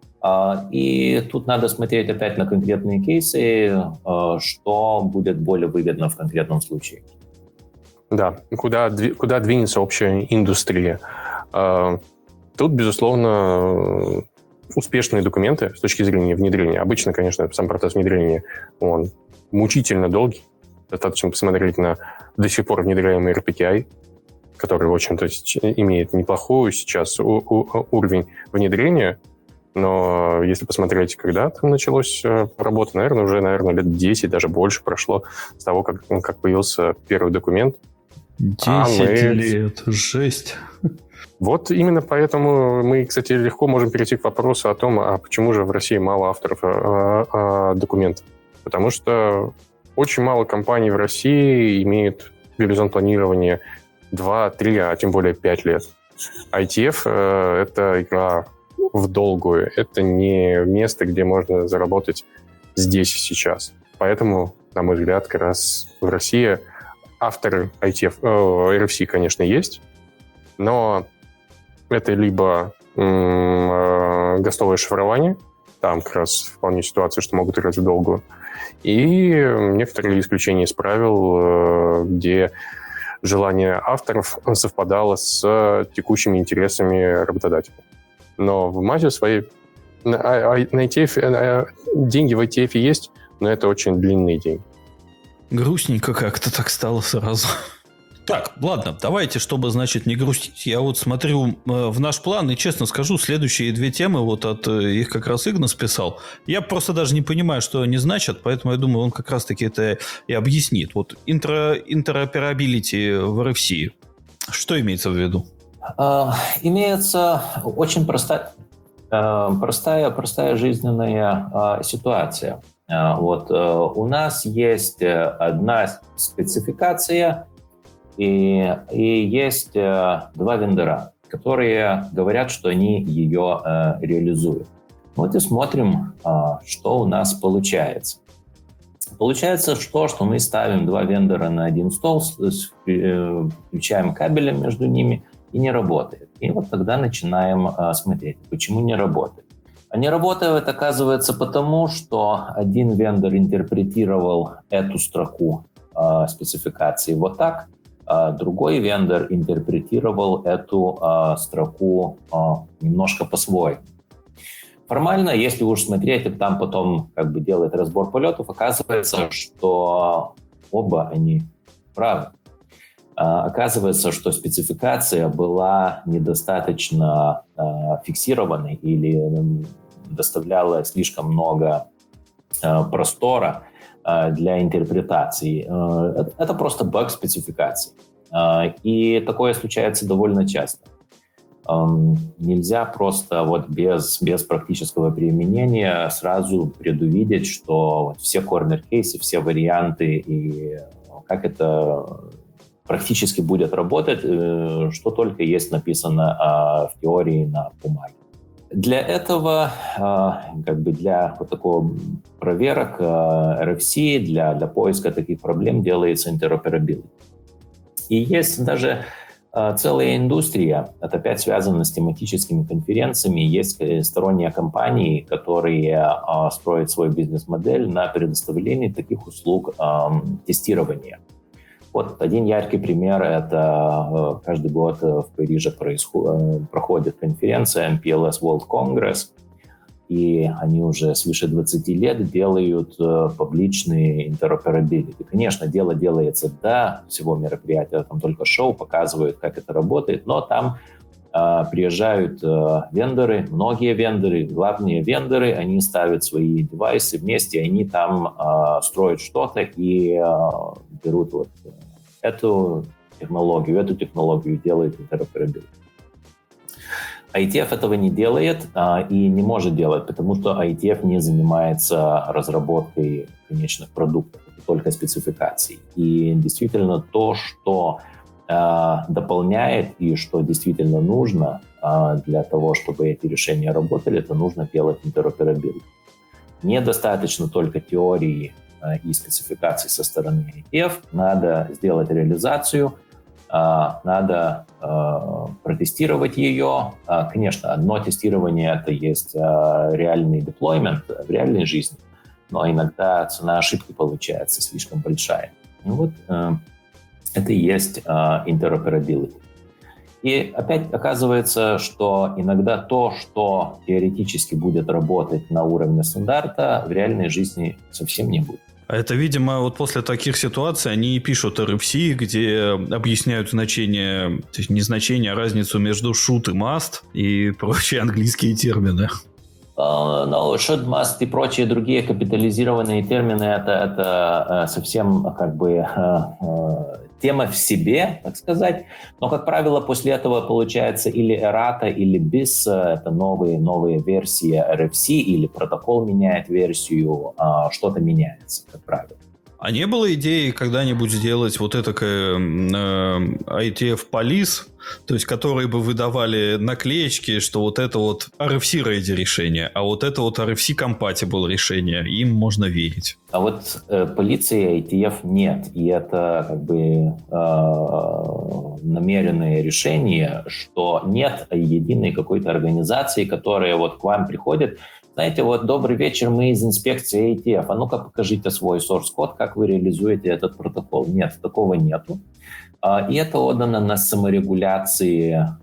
И тут надо смотреть опять на конкретные кейсы, что будет более выгодно в конкретном случае. Да, куда двинется общая индустрия. Тут, безусловно, успешные документы с точки зрения внедрения. Обычно, конечно, сам процесс внедрения, он мучительно долгий. Достаточно посмотреть на до сих пор внедряемый RPKI, который, в общем-то, имеет неплохой сейчас уровень внедрения, но если посмотреть, когда там началась работа, наверное, лет 10, даже больше прошло с того, как появился первый документ. 10 лет, жесть. Вот именно поэтому мы, кстати, легко можем перейти к вопросу о том, а почему же в России мало авторов документов. Потому что очень мало компаний в России имеют горизонт планирования 2, 3, а тем более 5 лет. ITF это игра в долгую. Это не место, где можно заработать здесь и сейчас. Поэтому, на мой взгляд, как раз в России авторы ITF, RFC, конечно, есть, но это либо гостовое шифрование, там как раз вполне ситуация, что могут играть в долгую, и некоторые исключения из правил, где желание авторов совпадало с текущими интересами работодателя. Но в массе своей на ITF, деньги в ITF есть, но это очень длинные деньги. Грустненько как-то так стало сразу. Так, ладно, давайте, чтобы, значит, не грустить, я вот смотрю в наш план и, честно скажу, следующие 2 темы, вот от их как раз Игнас писал, я просто даже не понимаю, что они значат, поэтому я думаю, он как раз-таки это и объяснит. Вот интероперабилити в RFC, что имеется в виду? Имеется очень простая жизненная ситуация. Вот у нас есть одна спецификация, и есть 2 вендора, которые говорят, что они ее реализуют. Вот и смотрим, что у нас получается. Получается, что мы ставим 2 вендора на один стол, включаем кабели между ними, и не работает. И вот тогда начинаем смотреть, почему не работает. А не работает, оказывается, потому что один вендор интерпретировал эту строку спецификации вот так, а другой вендор интерпретировал эту строку немножко по-своему. Формально, если уж смотреть, и там потом как бы делать разбор полетов, оказывается, что оба они правы. Оказывается, что спецификация была недостаточно фиксированной или доставляла слишком много простора для интерпретации. Это просто баг спецификации. И такое случается довольно часто. Нельзя просто вот без практического применения сразу предувидеть, что все корнер-кейсы, все варианты и как это практически будет работать, что только есть написано в теории на бумаге. Для этого, как бы для вот такого проверок RFC, для поиска таких проблем делается interoperability. И есть даже целая индустрия, это опять связано с тематическими конференциями, есть сторонние компании, которые строят свою бизнес-модель на предоставлении таких услуг тестирования. Вот один яркий пример – это каждый год в Париже проходит конференция MPLS World Congress, и они уже свыше 20 лет делают публичные interoperability. Конечно, дело делается до всего мероприятия, там только шоу показывают, как это работает, но там приезжают вендоры, многие вендоры, главные вендоры, они ставят свои девайсы вместе, они там строят что-то и берут вот эту технологию делают interoperability. IETF этого не делает и не может делать, потому что IETF не занимается разработкой конечных продуктов, только спецификацией. И действительно то, что дополняет и что действительно нужно для того, чтобы эти решения работали, это нужно делать interoperability. Недостаточно только теории и спецификаций со стороны IETF, надо сделать реализацию, надо протестировать ее. Конечно, одно тестирование — это есть реальный деплоймент в реальной жизни, но иногда цена ошибки получается слишком большая. Ну вот это и есть interoperability. И опять оказывается, что иногда то, что теоретически будет работать на уровне стандарта, в реальной жизни совсем не будет. А это, видимо, вот после таких ситуаций они и пишут RFC, где объясняют значение, то есть не значение, а разницу между should и must и прочие английские термины. Но should, must и прочие другие капитализированные термины — это совсем как бы тема в себе, так сказать. Но, как правило, после этого получается или errata, или bis, это новые версии RFC, или протокол меняет версию, что-то меняется, как правило. А не было идеи когда-нибудь сделать вот это IETF Police, то есть которые бы выдавали наклеечки, что вот это вот RFC-ready решение, а вот это вот RFC-compatible решение, им можно верить. А вот полиции IETF нет, и это как бы намеренное решение, что нет единой какой-то организации, которая вот к вам приходит. Знаете, вот добрый вечер, мы из инспекции IETF. А ну-ка покажите свой source-код, как вы реализуете этот протокол. Нет, такого нету. И это отдано на саморегуляцию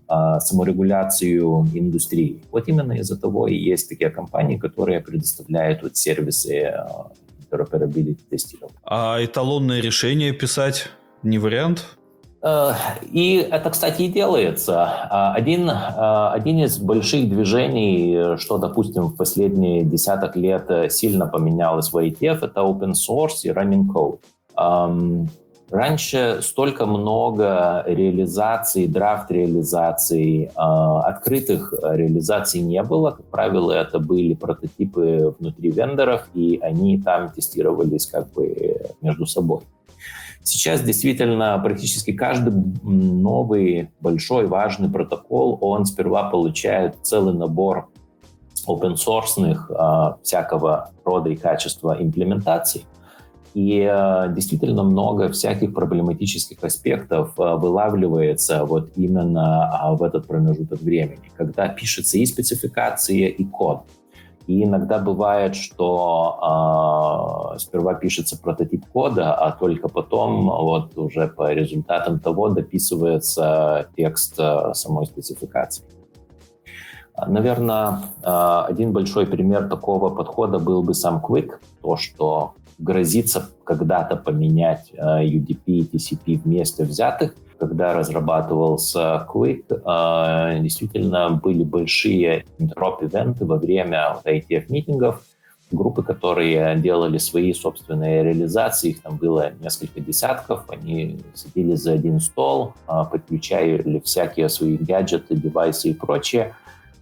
индустрии. Вот именно из-за того и есть такие компании, которые предоставляют вот сервисы interoperability тестирования. А эталонное решение писать не вариант? И это, кстати, и делается. Один из больших движений, что, допустим, в последние десяток лет сильно поменялось в IETF, это open source и running code. Раньше столько много реализаций, драфт-реализаций, открытых реализаций не было. Как правило, это были прототипы внутри вендоров, и они там тестировались как бы между собой. Сейчас действительно практически каждый новый, большой, важный протокол, он сперва получает целый набор open-sourceных всякого рода и качества имплементаций. И действительно много всяких проблематических аспектов вылавливается вот именно в этот промежуток времени, когда пишется и спецификация, и код. И иногда бывает, что сперва пишется прототип кода, а только потом вот уже по результатам того дописывается текст самой спецификации. Наверное, один большой пример такого подхода был бы сам Quick, то, что грозится когда-то поменять UDP и TCP вместе взятых. Когда разрабатывался Quick, действительно были большие интероп-ивенты во время IETF-митингов, группы, которые делали свои собственные реализации, их там было несколько десятков, они садились за один стол, подключали всякие свои гаджеты, девайсы и прочее,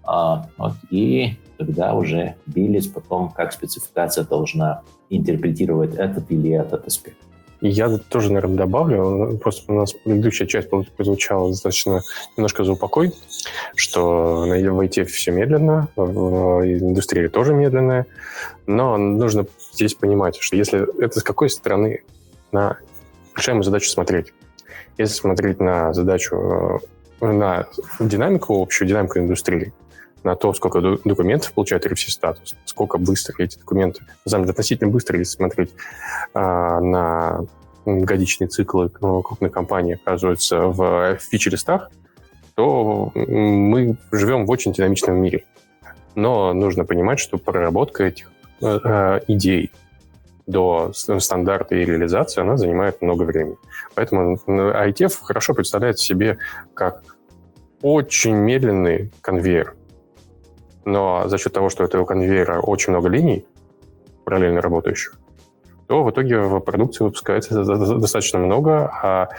и тогда уже бились потом, как спецификация должна интерпретировать этот или этот аспект. И я тоже, наверное, добавлю, просто у нас предыдущая часть прозвучала достаточно немножко за упокой, что в IETF все медленно, в индустрии тоже медленное, но нужно здесь понимать, что если это с какой стороны на решаемую задачу смотреть. Если смотреть на задачу, на динамику, общую динамику индустрии, на то, сколько документов получает RFC-статус, сколько быстро эти документы, на самом деле, относительно быстро, если смотреть на годичные циклы крупных компаний, оказываются в фичи-листах, то мы живем в очень динамичном мире. Но нужно понимать, что проработка этих идей до стандарта и реализации, она занимает много времени. Поэтому IETF хорошо представляет себе как очень медленный конвейер. Но за счет того, что у этого конвейера очень много линий, параллельно работающих, то в итоге в продукции выпускается достаточно много, а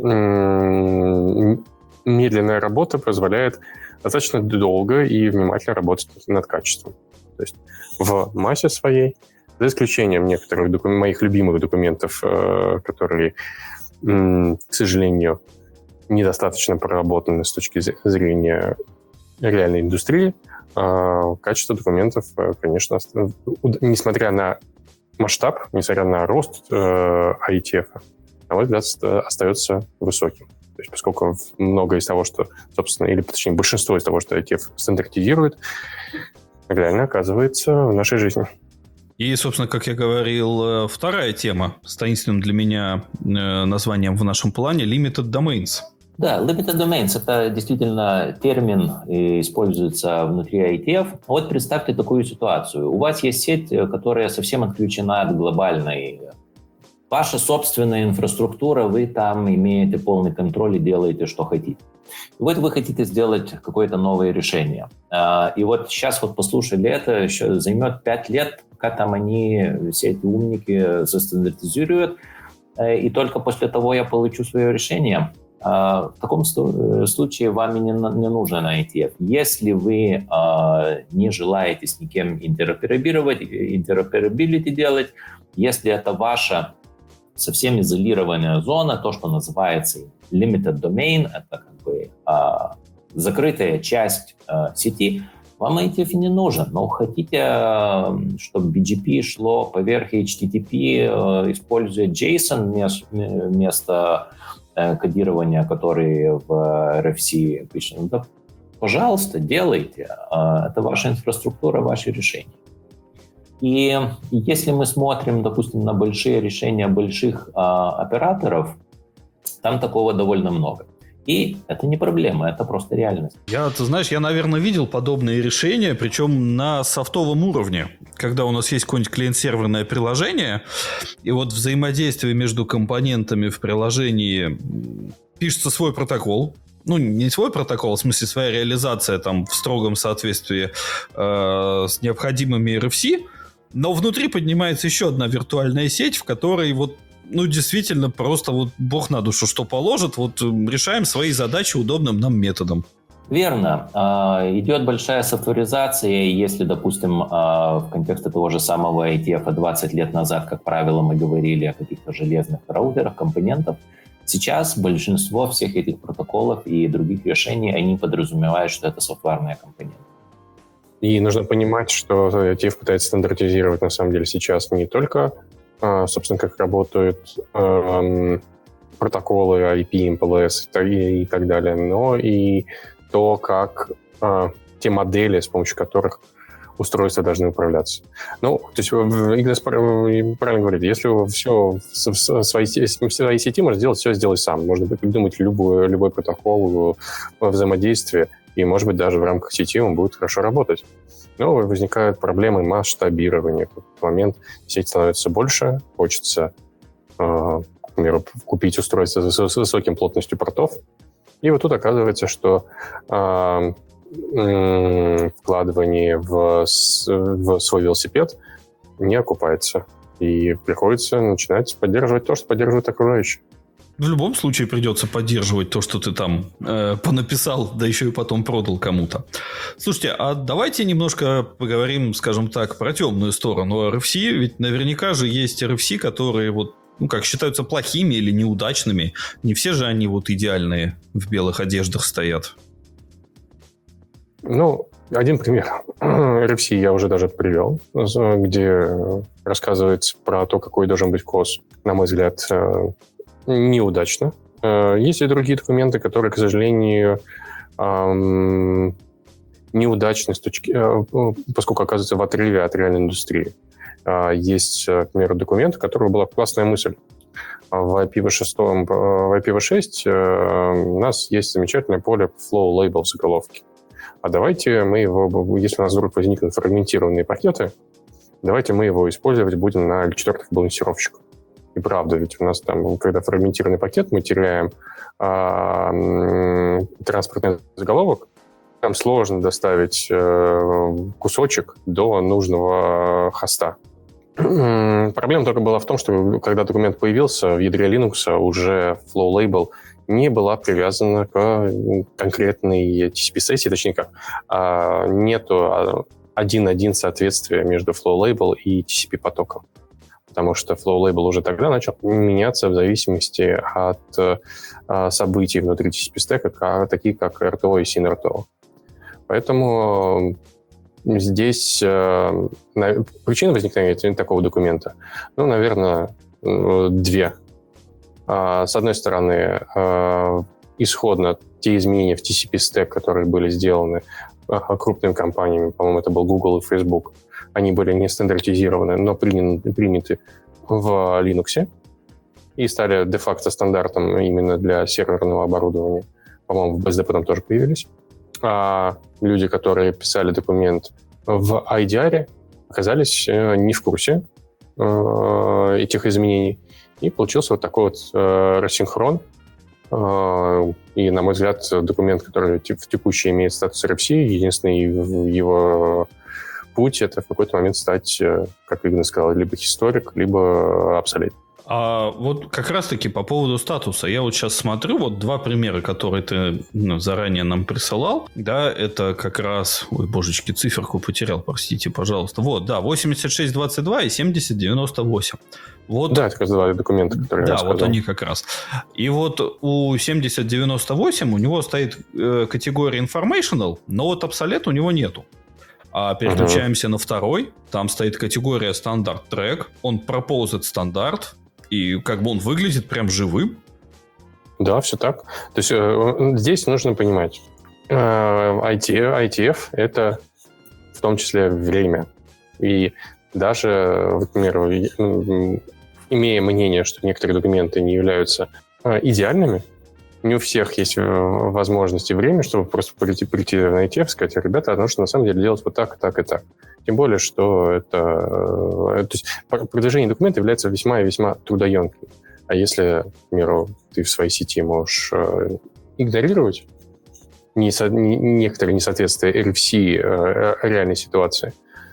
медленная работа позволяет достаточно долго и внимательно работать над качеством. То есть в массе своей, за исключением некоторых моих любимых документов, которые, к сожалению, недостаточно проработаны с точки зрения реальной индустрии, качество документов, конечно, несмотря на масштаб, несмотря на рост IETF, на мой взгляд, остается высоким. То есть, поскольку многое из того, что, собственно, или точнее большинство из того, что IETF стандартизирует, реально оказывается в нашей жизни. И, собственно, как я говорил, вторая тема с таинственным для меня названием в нашем плане – Limited Domains. Да, limited domains – это действительно термин, используется внутри IETF. Вот представьте такую ситуацию. У вас есть сеть, которая совсем отключена от глобальной. Ваша собственная инфраструктура, вы там имеете полный контроль и делаете, что хотите. И вот вы хотите сделать какое-то новое решение. И вот сейчас вот послушали это, еще займет 5 лет, пока там они, все эти умники, застандартизируют, и только после того я получу свое решение. В таком случае вам не нужен IETF. Если вы не желаете с никем интероперабилити делать, если это ваша совсем изолированная зона, то, что называется limited domain, это как бы закрытая часть сети. Вам IETF не нужен, но хотите, чтобы BGP шло поверх HTTP, используя JSON вместо кодирования, который в RFC пишет. Да, пожалуйста, делайте. Это ваша инфраструктура, ваши решения. И если мы смотрим, допустим, на большие решения больших операторов, там такого довольно много. И это не проблема, это просто реальность. Ты знаешь, я, наверное, видел подобные решения, причем на софтовом уровне, когда у нас есть какое-нибудь клиент-серверное приложение, и вот взаимодействие между компонентами в приложении пишется свой протокол. Ну, не свой протокол, в смысле своя реализация там в строгом соответствии с необходимыми RFC, но внутри поднимается еще одна виртуальная сеть, в которой вот действительно, просто вот бог на душу что положит, вот решаем свои задачи удобным нам методом. Верно. Идет большая софтверизация, если, допустим, в контексте того же самого IETF 20 лет назад, как правило, мы говорили о каких-то железных роутерах, компонентов, сейчас большинство всех этих протоколов и других решений, они подразумевают, что это софтварные компоненты. И нужно понимать, что IETF пытается стандартизировать, на самом деле, сейчас не только собственно, как работают протоколы IP, MPLS и так далее, но и то, как те модели, с помощью которых устройства должны управляться. Ну, то есть Игнас правильно говорит, если вы все в своей сети можете сделать, все сделай сам. Можно придумать любой протокол взаимодействия, и, может быть, даже в рамках сети он будет хорошо работать. Но возникают проблемы масштабирования. В этот момент сеть становится больше, хочется, к примеру, купить устройство с высоким плотностью портов. И вот тут оказывается, что вкладывание в свой велосипед не окупается. И приходится начинать поддерживать то, что поддерживают окружающие. В любом случае придется поддерживать то, что ты там понаписал, да еще и потом продал кому-то. Слушайте, а давайте немножко поговорим, скажем так, про темную сторону RFC. Ведь наверняка же есть RFC, которые вот, как считаются плохими или неудачными. Не все же они вот идеальные в белых одеждах стоят. Ну, один пример. RFC я уже даже привел, где рассказывается про то, какой должен быть COS. На мой взгляд, неудачно. Есть и другие документы, которые, к сожалению, неудачны, поскольку оказываются в отрыве от реальной индустрии. Есть, к примеру, документ, у которого была классная мысль. В IPv6 у нас есть замечательное поле flow label заголовки. А давайте мы его, если у нас вдруг возникнут фрагментированные пакеты, давайте мы его использовать будем на L4 балансировщиках. И правда, ведь у нас там, когда фрагментированный пакет, мы теряем транспортный заголовок, там сложно доставить кусочек до нужного хоста. Проблема только была в том, что когда документ появился, в ядре Linux уже flow label не была привязана к конкретной TCP-сессии, точнее как, нету один-один соответствия между flow label и TCP-потоком. Потому что flow label уже тогда начал меняться в зависимости от событий внутри TCP-стека, такие как RTO и SYN-RTO. Поэтому здесь причина возникновения такого документа, наверное, две. С одной стороны, исходно те изменения в TCP-стек, которые были сделаны крупными компаниями, по-моему, это был Google и Facebook, они были не стандартизированы, но приняты в Linux и стали де-факто стандартом именно для серверного оборудования. По-моему, в BSD потом тоже появились. А люди, которые писали документ в IDR, оказались не в курсе этих изменений. И получился вот такой вот рассинхрон. И, на мой взгляд, документ, который в текущий имеет статус RFC, единственный его путь — это в какой-то момент стать, как Игнат сказал, либо историк, либо обсолет. А вот как раз-таки по поводу статуса. Я вот сейчас смотрю, вот два примера, которые ты заранее нам присылал. Да, это как раз... Ой, божечки, циферку потерял, простите, пожалуйста. Вот, да, 8622 и 7098. Вот, Да, это как раз два документа, которые я да, вот сказал. они как раз. И вот у 7098 у него стоит категория informational, но вот obsolete у него нету. А переключаемся на второй. Там стоит категория стандарт трек. Он proposed стандарт. И как бы он выглядит прям живым. Да, все так. То есть здесь нужно понимать, ITF — это в том числе время. И даже, например, имея мнение, что некоторые документы не являются идеальными, не у всех есть возможности и время, чтобы просто прийти на ITF и сказать: ребята, нужно на самом деле делать вот так, так и так. Тем более, что это... То есть продвижение документа является весьма и весьма трудоемким. А если, к примеру, ты в своей сети можешь игнорировать некоторые несоответствия RFC реальной ситуации,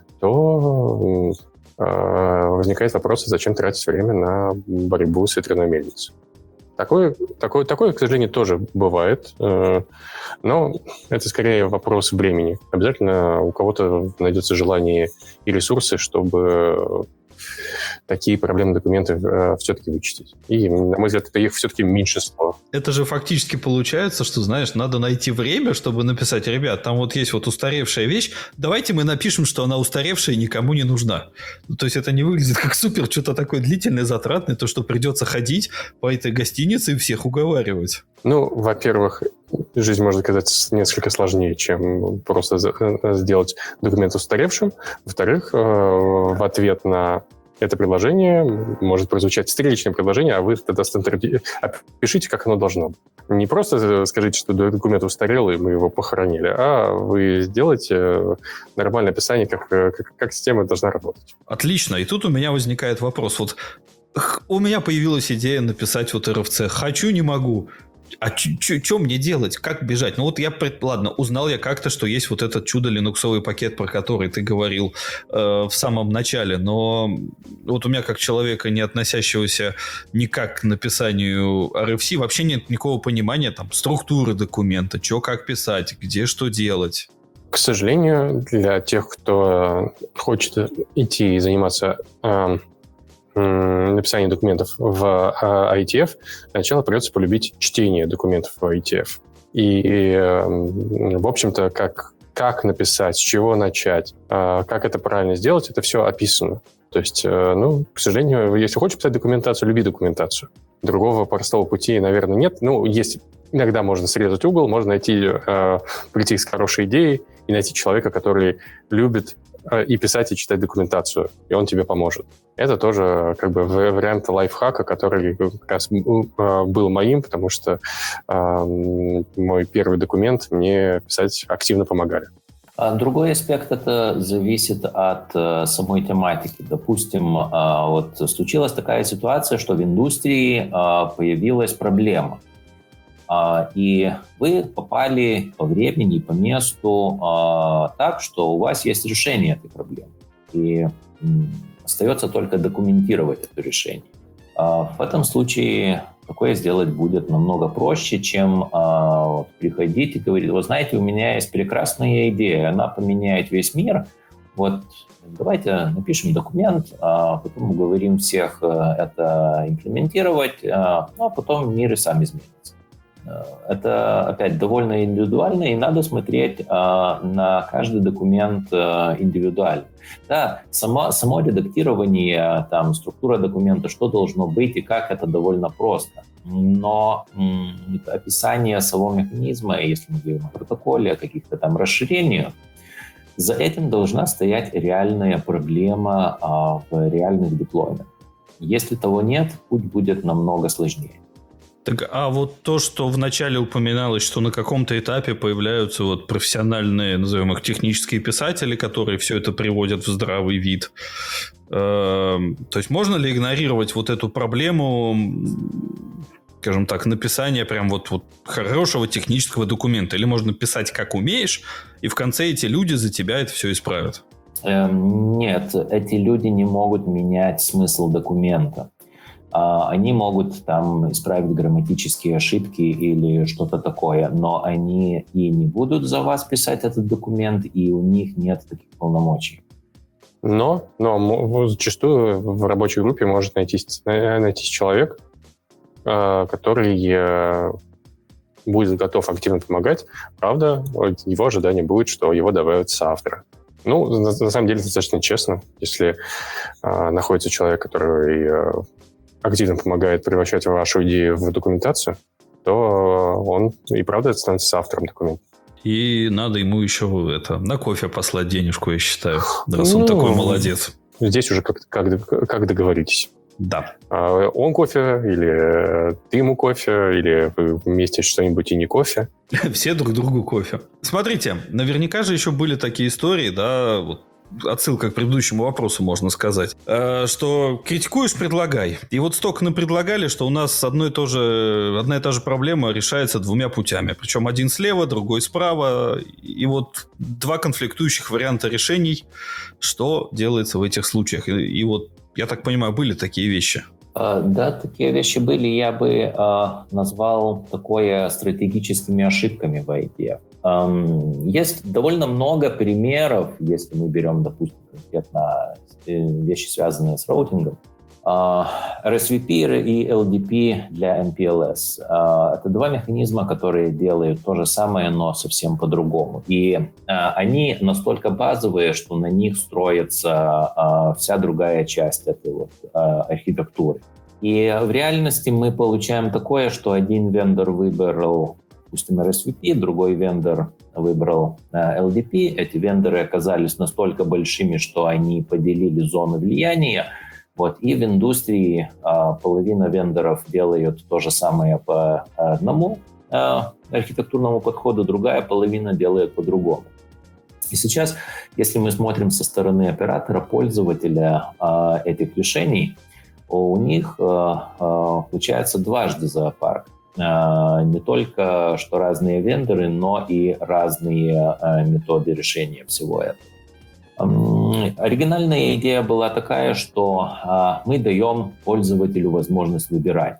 то возникает вопрос, зачем тратить время на борьбу с ветряной мельницей. Такое, к сожалению, тоже бывает, но это скорее вопрос времени. Обязательно у кого-то найдется желание и ресурсы, чтобы такие проблемные документы все-таки вычистить. И, на мой взгляд, это их все-таки меньшинство. Это же фактически получается, что, знаешь, надо найти время, чтобы написать: ребят, там вот есть вот устаревшая вещь, давайте мы напишем, что она устаревшая и никому не нужна. То есть это не выглядит как супер что-то такое длительное, затратное, то, что придется ходить по этой гостинице и всех уговаривать. Ну, во-первых, жизнь может оказаться несколько сложнее, чем просто сделать документ устаревшим. Во-вторых, в ответ на это предложение может прозвучать встречное предложение, а вы тогда опишите, как оно должно быть. Не просто скажите, что документ устарел, и мы его похоронили, а вы сделаете нормальное описание, как система должна работать. Отлично. И тут у меня возникает вопрос. Вот у меня появилась идея написать вот RFC. Хочу, не могу. А что мне делать? Как бежать? Ну вот ладно, узнал я как-то, что есть вот этот чудо-линуксовый пакет, про который ты говорил в самом начале, но вот у меня как человека, не относящегося никак к написанию RFC, вообще нет никакого понимания там структуры документа, что как писать, где что делать. К сожалению, для тех, кто хочет идти и заниматься написание документов в IETF, сначала придется полюбить чтение документов в IETF. И, в общем-то, как написать, с чего начать, как это правильно сделать, это все описано. То есть, к сожалению, если хочешь писать документацию, люби документацию. Другого простого пути, наверное, нет. Есть иногда можно срезать угол, можно прийти с хорошей идеей и найти человека, который любит и писать, и читать документацию, и он тебе поможет. Это тоже как бы вариант лайфхака, который как раз был моим, потому что мой первый документ мне писать активно помогали. Другой аспект — это зависит от самой тематики. Допустим, вот случилась такая ситуация, что в индустрии появилась проблема. И вы попали по времени, по месту так, что у вас есть решение этой проблемы. И остается только документировать это решение. В этом случае такое сделать будет намного проще, чем приходить и говорить: вы знаете, у меня есть прекрасная идея, она поменяет весь мир. Вот давайте напишем документ, потом уговорим всех это имплементировать, а потом мир и сам изменится. Это, опять, довольно индивидуально, и надо смотреть на каждый документ индивидуально. Да, само редактирование, там, структура документа, что должно быть и как, это довольно просто. Но описание самого механизма, если мы говорим о протоколе, о каких-то там расширениях, за этим должна стоять реальная проблема в реальных деплойментах. Если того нет, путь будет намного сложнее. Так, а вот то, что вначале упоминалось, что на каком-то этапе появляются вот профессиональные, назовем их, технические писатели, которые все это приводят в здравый вид. То есть можно ли игнорировать вот эту проблему, скажем так, написания прям вот хорошего технического документа? Или можно писать как умеешь, и в конце эти люди за тебя это все исправят? Нет, эти люди не могут менять смысл документа. Они могут там исправить грамматические ошибки или что-то такое, но они и не будут за вас писать этот документ, и у них нет таких полномочий. Но зачастую в рабочей группе может найтись человек, который будет готов активно помогать. Правда, его ожидание будет, что его добавят соавтора. Ну, на самом деле, достаточно честно. Если находится человек, который активно помогает превращать вашу идею в документацию, то он и правда становится соавтором документа. И надо ему еще на кофе послать денежку, я считаю, раз он такой молодец. Здесь уже как договоритесь. Да. Он кофе, или ты ему кофе, или вы вместе что-нибудь и не кофе. Все друг другу кофе. Смотрите, наверняка же еще были такие истории, да, вот отсылка к предыдущему вопросу, можно сказать, что критикуешь — предлагай. И вот столько напредлагали, что у нас одна и та же проблема решается двумя путями. Причем один слева, другой справа. И вот два конфликтующих варианта решений. Что делается в этих случаях? И вот, я так понимаю, были такие вещи. Да, такие вещи были. Я бы назвал такое стратегическими ошибками в IETF. Есть довольно много примеров, если мы берем, допустим, конкретно вещи, связанные с роутингом. RSVP и LDP для MPLS. Это два механизма, которые делают то же самое, но совсем по-другому. И они настолько базовые, что на них строится вся другая часть этой вот архитектуры. И в реальности мы получаем такое, что один вендор выбрал, допустим, RSVP, другой вендор выбрал LDP. Эти вендоры оказались настолько большими, что они поделили зоны влияния. Вот. И в индустрии половина вендоров делают то же самое по одному архитектурному подходу, другая половина делает по-другому. И сейчас, если мы смотрим со стороны оператора, пользователя этих решений, у них получается дважды зоопарк. Не только что разные вендоры, но и разные методы решения всего этого. Оригинальная идея была такая, что мы даем пользователю возможность выбирать.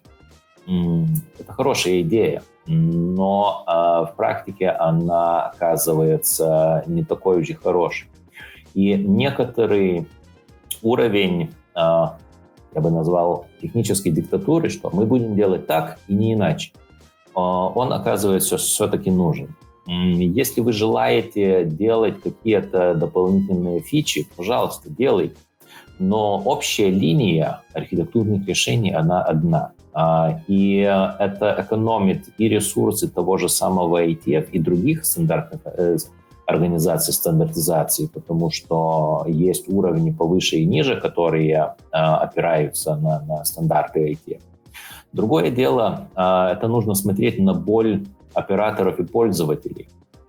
Это хорошая идея, но в практике она оказывается не такой уж и хорошей. И некоторый уровень, я бы назвал, технической диктатуры, что мы будем делать так и не иначе, он оказывается все-таки нужен. Если вы желаете делать какие-то дополнительные фичи, пожалуйста, делайте. Но общая линия архитектурных решений, она одна. И это экономит и ресурсы того же самого IETF и других стандартных организаций стандартизации, потому что есть уровни повыше и ниже, которые опираются на стандарты IETF. Другое дело, это нужно смотреть на боль операторов и пользователей.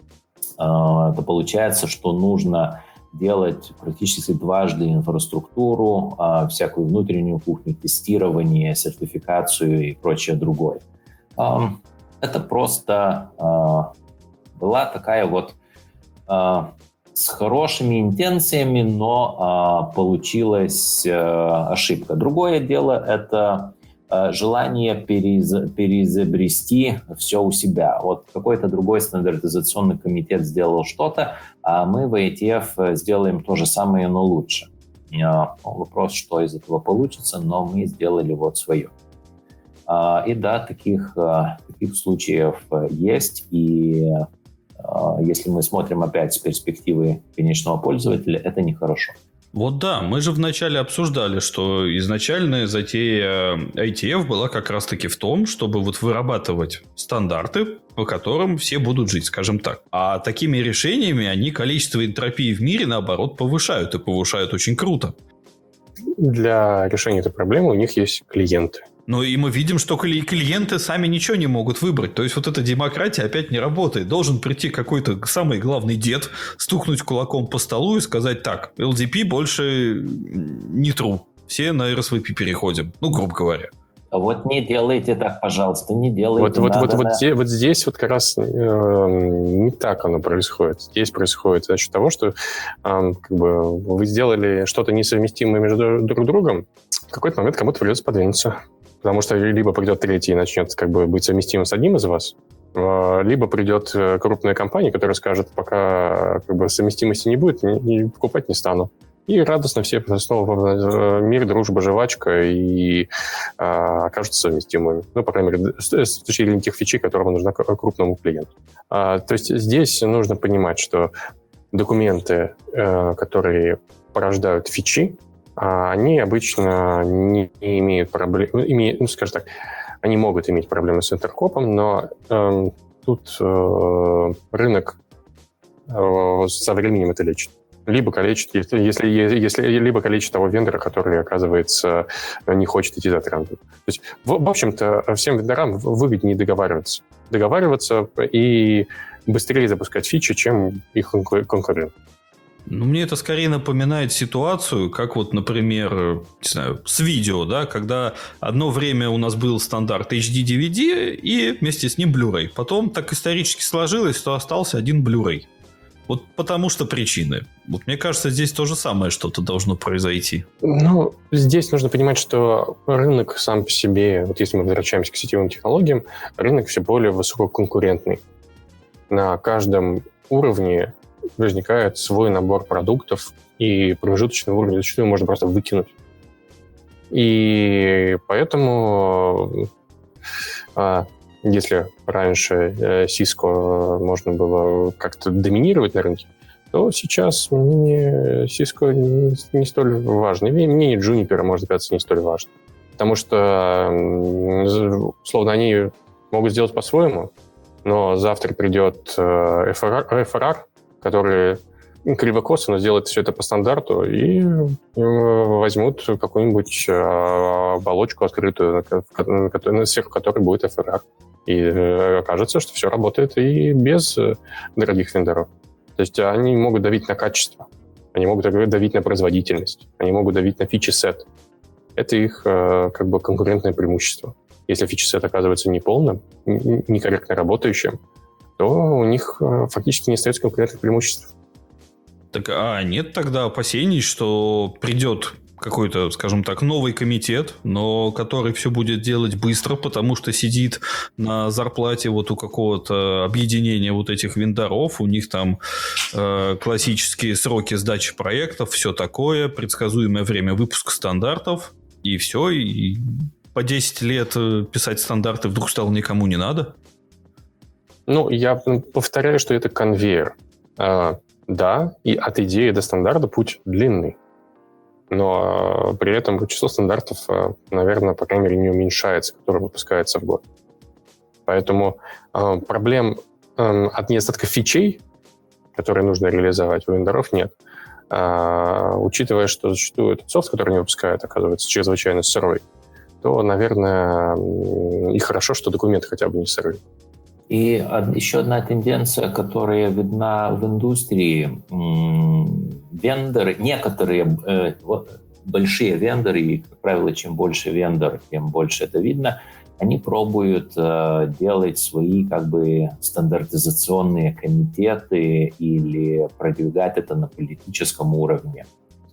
Это получается, что нужно делать практически дважды инфраструктуру, всякую внутреннюю кухню, тестирование, сертификацию и прочее другое. Это просто была такая вот с хорошими интенциями, но получилась ошибка. Другое дело — это желание переизобрести все у себя. Вот какой-то другой стандартизационный комитет сделал что-то, а мы в IETF сделаем то же самое, но лучше. Вопрос, что из этого получится, но мы сделали вот свое. И да, таких случаев есть. И если мы смотрим опять с перспективы конечного пользователя, это нехорошо. Вот да, мы же вначале обсуждали, что изначальная затея IETF была как раз-таки в том, чтобы вот вырабатывать стандарты, по которым все будут жить, скажем так. А такими решениями они количество энтропии в мире, наоборот, повышают, и повышают очень круто. Для решения этой проблемы у них есть клиенты. Ну и мы видим, что клиенты сами ничего не могут выбрать. То есть вот эта демократия опять не работает. Должен прийти какой-то самый главный дед, стукнуть кулаком по столу и сказать: так, LDP больше не true. Все на RSVP переходим. Ну, грубо говоря. Вот не делайте так, пожалуйста, не делайте. Вот здесь вот как раз не так оно происходит. Здесь происходит за счет того, что как бы вы сделали что-то несовместимое между друг другом, в какой-то момент кому-то придется подвинуться. Потому что либо придет третий и начнет как бы быть совместимым с одним из вас, либо придет крупная компания, которая скажет, пока как бы совместимости не будет, покупать не стану. И радостно все снова мир, дружба, жвачка и окажутся совместимыми. Ну, по крайней мере, с точки зрения тех фичей, которым нужна крупному клиенту. То есть здесь нужно понимать, что документы, которые порождают фичи, они обычно не имеют проблем, ну, скажем так, они могут иметь проблемы с интеркопом, но тут рынок со временем это лечит. Либо калечит, если либо калечит того вендора, который, оказывается, не хочет идти за трендом. То есть, в общем-то, всем вендорам выгоднее договариваться. Договариваться и быстрее запускать фичи, чем их конкурент. Ну, мне это скорее напоминает ситуацию, как вот, например, не знаю, с видео, да, когда одно время у нас был стандарт HD-DVD и вместе с ним Blu-ray. Потом так исторически сложилось, что остался один Blu-ray. Вот потому что причины. Вот мне кажется, здесь то же самое что-то должно произойти. Ну, здесь нужно понимать, что рынок сам по себе, вот если мы возвращаемся к сетевым технологиям, рынок все более высококонкурентный. На каждом уровне возникает свой набор продуктов, и промежуточный уровень зачастую можно просто выкинуть. И поэтому, если раньше Cisco можно было как-то доминировать на рынке, то сейчас мнение Cisco не столь важно. И мнение Juniper может казаться не столь важно. Потому что, условно, они могут сделать по-своему, но завтра придет FRR, который криво-косо сделает все это по стандарту и возьмут какую-нибудь оболочку открытую, сверху которой будет FRR. И окажется, что все работает и без дорогих вендоров. То есть они могут давить на качество, они могут давить на производительность, они могут давить на фичи-сет. Это их как бы конкурентное преимущество. Если фичи-сет оказывается неполным, некорректно работающим, то у них фактически не остается конкурентных преимуществ. Так, нет тогда опасений, что придет какой-то, скажем так, новый комитет, но который все будет делать быстро, потому что сидит на зарплате вот у какого-то объединения вот этих вендоров, у них там классические сроки сдачи проектов, все такое, предсказуемое время выпуска стандартов, и все, и по 10 лет писать стандарты вдруг стало никому не надо? Ну, я повторяю, что это конвейер. Да, и от идеи до стандарта путь длинный. Но при этом число стандартов, наверное, по крайней мере, не уменьшается, которые выпускаются в год. Поэтому проблем от недостатка фичей, которые нужно реализовать, у вендоров нет. Учитывая, что зачастую этот софт, который они выпускают, оказывается чрезвычайно сырой, то, наверное, и хорошо, что документы хотя бы не сырые. И еще одна тенденция, которая видна в индустрии. Вендоры, некоторые большие вендоры, и, как правило, чем больше вендор, тем больше это видно, они пробуют делать свои как бы стандартизационные комитеты или продвигать это на политическом уровне.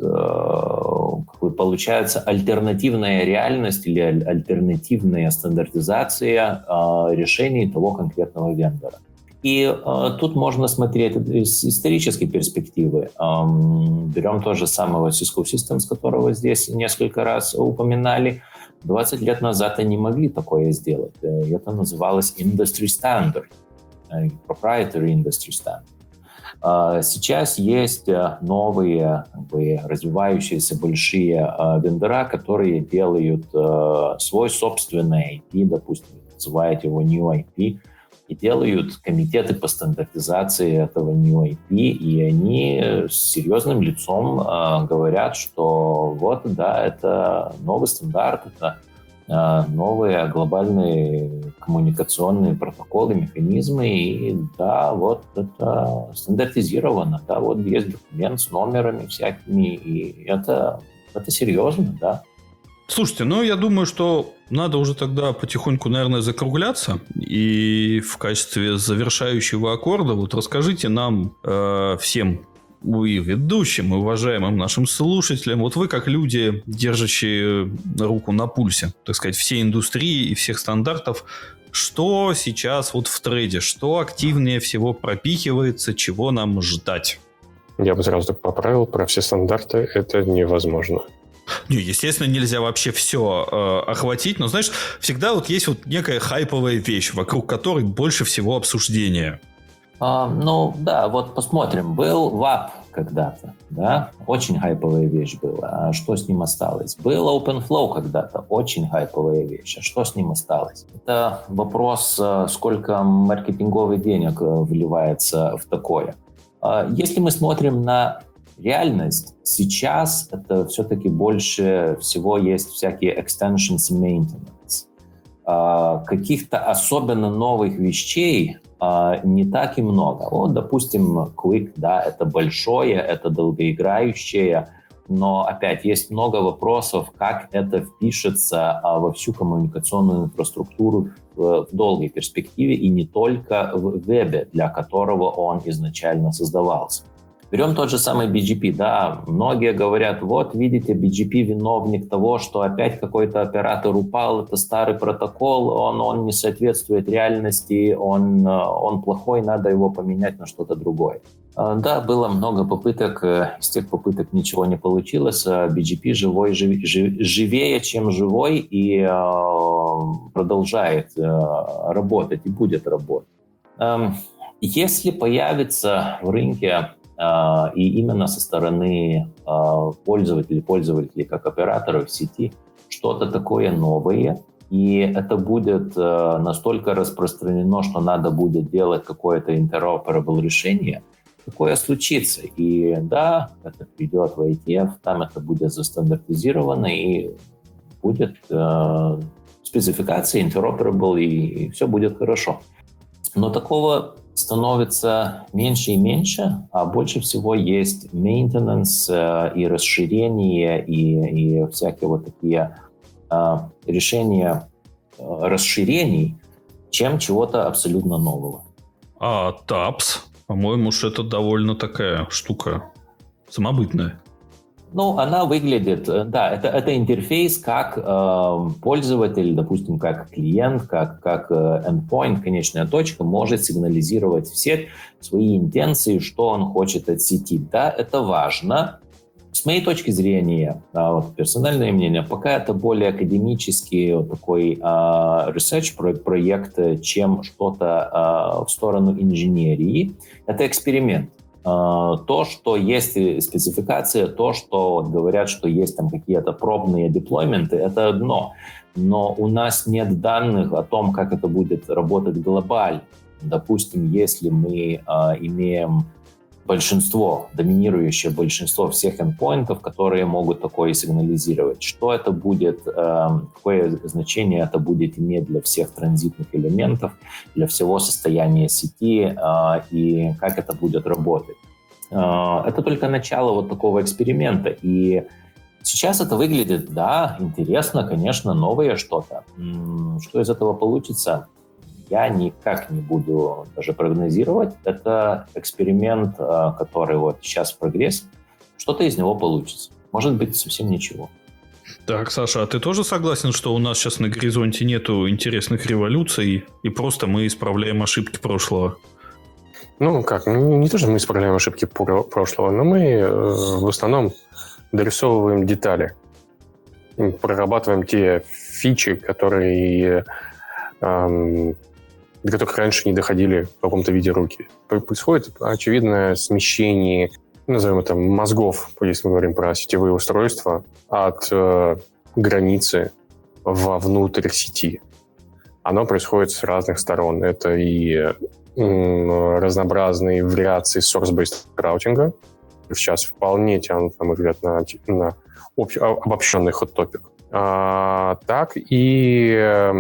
Получается альтернативная реальность или альтернативная стандартизация решений того конкретного вендора. И тут можно смотреть из исторической перспективы. Берем то же самого Cisco Systems, которого здесь несколько раз упоминали. 20 лет назад они могли такое сделать. Это называлось Industry Standard, Proprietary Industry Standard. Сейчас есть новые развивающиеся большие вендора, которые делают свой собственный IP, допустим, называют его New IP, и делают комитеты по стандартизации этого New IP, и они с серьезным лицом говорят, что вот, да, это новый стандарт, это новые глобальные коммуникационные протоколы, механизмы, и да, вот это стандартизировано, да, вот есть документ с номерами всякими, и это серьезно, да. Слушайте, ну я думаю, что надо уже тогда потихоньку, наверное, закругляться, и в качестве завершающего аккорда вот расскажите нам всем и ведущим, и уважаемым нашим слушателям. Вот вы, как люди, держащие руку на пульсе, так сказать, всей индустрии и всех стандартов, что сейчас вот в трейде, что активнее всего пропихивается, чего нам ждать? Я бы сразу так поправил, про все стандарты это невозможно. Не, естественно, нельзя вообще все охватить, но, знаешь, всегда вот есть вот некая хайповая вещь, вокруг которой больше всего обсуждения. Ну, да, вот посмотрим. Был WAP когда-то, да, очень хайповая вещь была. А что с ним осталось? Был OpenFlow когда-то, очень хайповая вещь. А что с ним осталось? Это вопрос, сколько маркетинговых денег вливается в такое. Если мы смотрим на реальность, сейчас это все-таки больше всего есть всякие extensions и maintenance. Каких-то особенно новых вещей не так и много. Вот, допустим, Quick, да, это большое, это долгоиграющее, но опять есть много вопросов, как это впишется во всю коммуникационную инфраструктуру в долгой перспективе и не только в вебе, для которого он изначально создавался. Берем тот же самый BGP, да, многие говорят, вот, видите, BGP виновник того, что опять какой-то оператор упал, это старый протокол, он не соответствует реальности, он плохой, надо его поменять на что-то другое. Да, было много попыток, из тех попыток ничего не получилось, BGP живее, чем живой, и продолжает работать, и будет работать. Если появится в рынке и именно со стороны пользователей как операторов сети что-то такое новое, и это будет настолько распространено, что надо будет делать какое-то interoperable решение, такое случится. И да, это придет в IETF, там это будет застандартизировано, и будет спецификация interoperable, и все будет хорошо. Но такого становится меньше и меньше, а больше всего есть maintenance и расширение, и всякие вот такие решения расширений, чем чего-то абсолютно нового. А TAPS, по-моему, уж это довольно такая штука самобытная. Ну, она выглядит, да, это интерфейс как пользователь, допустим, как клиент, как endpoint, конечная точка, может сигнализировать в сеть свои интенции, что он хочет от сети. Да, это важно. С моей точки зрения, вот, персональное мнение, пока это более академический вот такой research проект, чем что-то в сторону инженерии. Это эксперимент. То, что есть спецификация, то, что говорят, что есть там какие-то пробные деплойменты, это одно. Но у нас нет данных о том, как это будет работать глобально. Допустим, если мы имеем доминирующее большинство всех эндпоинтов, которые могут такое сигнализировать, что это будет, какое значение это будет иметь для всех транзитных элементов, для всего состояния сети и как это будет работать. Это только начало вот такого эксперимента. И сейчас это выглядит, да, интересно, конечно, новое что-то. Что из этого получится? Я никак не буду даже прогнозировать. Это эксперимент, который вот сейчас в прогрессе. Что-то из него получится. Может быть, совсем ничего. Так, Саша, а ты тоже согласен, что у нас сейчас на горизонте нету интересных революций, и просто мы исправляем ошибки прошлого? Ну, как, не то, что мы исправляем ошибки прошлого, но мы в основном дорисовываем детали. Прорабатываем те фичи, которые... до которых раньше не доходили в каком-то виде руки. Происходит очевидное смещение, назовем это, мозгов, если мы говорим про сетевые устройства, от границы вовнутрь сети. Оно происходит с разных сторон. Это и разнообразные вариации source-based раутинга. Сейчас вполне тянут, на мой взгляд, на обобщенный hot-topic. Так и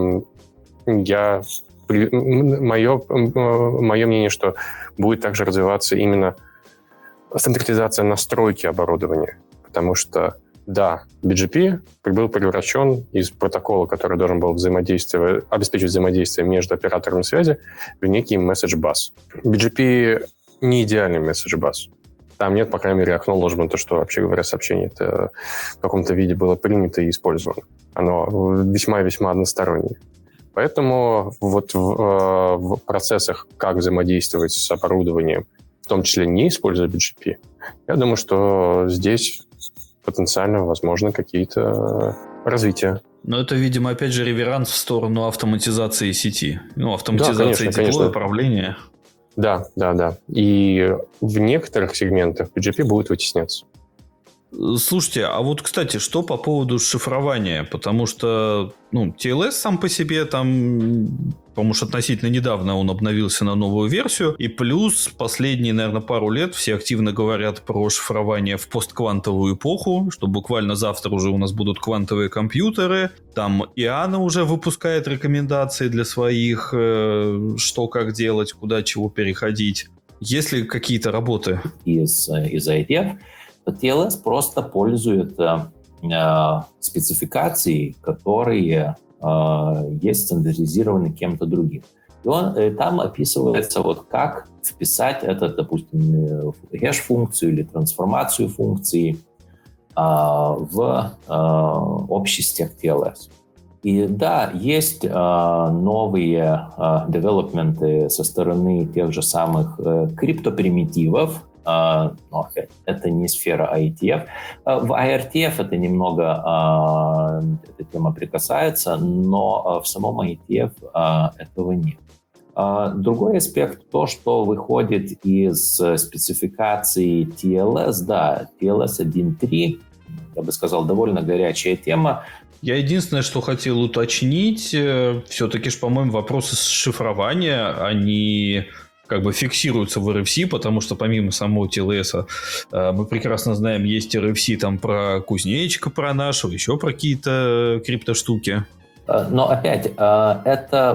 мое мнение, что будет также развиваться именно стандартизация настройки оборудования. Потому что, да, BGP был превращен из протокола, который должен был обеспечивать взаимодействие между операторами связи, в некий message bus. BGP не идеальный message bus. Там нет, по крайней мере, acknowledgement, что, вообще говоря, сообщение это в каком-то виде было принято и использовано. Оно весьма-весьма одностороннее. Поэтому вот в процессах, как взаимодействовать с оборудованием, в том числе не используя BGP, я думаю, что здесь потенциально возможны какие-то развития. Но это, видимо, опять же реверанс в сторону автоматизации сети. Ну, автоматизации да, теплового управления. Да. И в некоторых сегментах BGP будет вытесняться. Слушайте, а вот, кстати, что по поводу шифрования? Потому что, TLS сам по себе там, по-моему, относительно недавно он обновился на новую версию. И плюс последние, наверное, пару лет все активно говорят про шифрование в постквантовую эпоху, что буквально завтра уже у нас будут квантовые компьютеры. Там IANA уже выпускает рекомендации для своих, что как делать, куда чего переходить. Есть ли какие-то работы? Из IETF TLS просто пользует спецификации, которые есть стандартизированы кем-то другим. И там описывается, вот как вписать это, допустим, в хэш-функцию или трансформацию функции в общий стек TLS. И да, есть новые девелопменты со стороны тех же самых криптопримитивов, но это не сфера IETF. В IRTF это немного эта тема прикасается, но в самом IETF этого нет. Другой аспект, то, что выходит из спецификации TLS, да, TLS 1.3, я бы сказал, довольно горячая тема. Я единственное, что хотел уточнить, все-таки, по-моему, вопросы шифрования, они как бы фиксируются в RFC, потому что помимо самого TLS мы прекрасно знаем, есть RFC там про кузнечика, про нашего, еще про какие-то криптоштуки. Но опять, это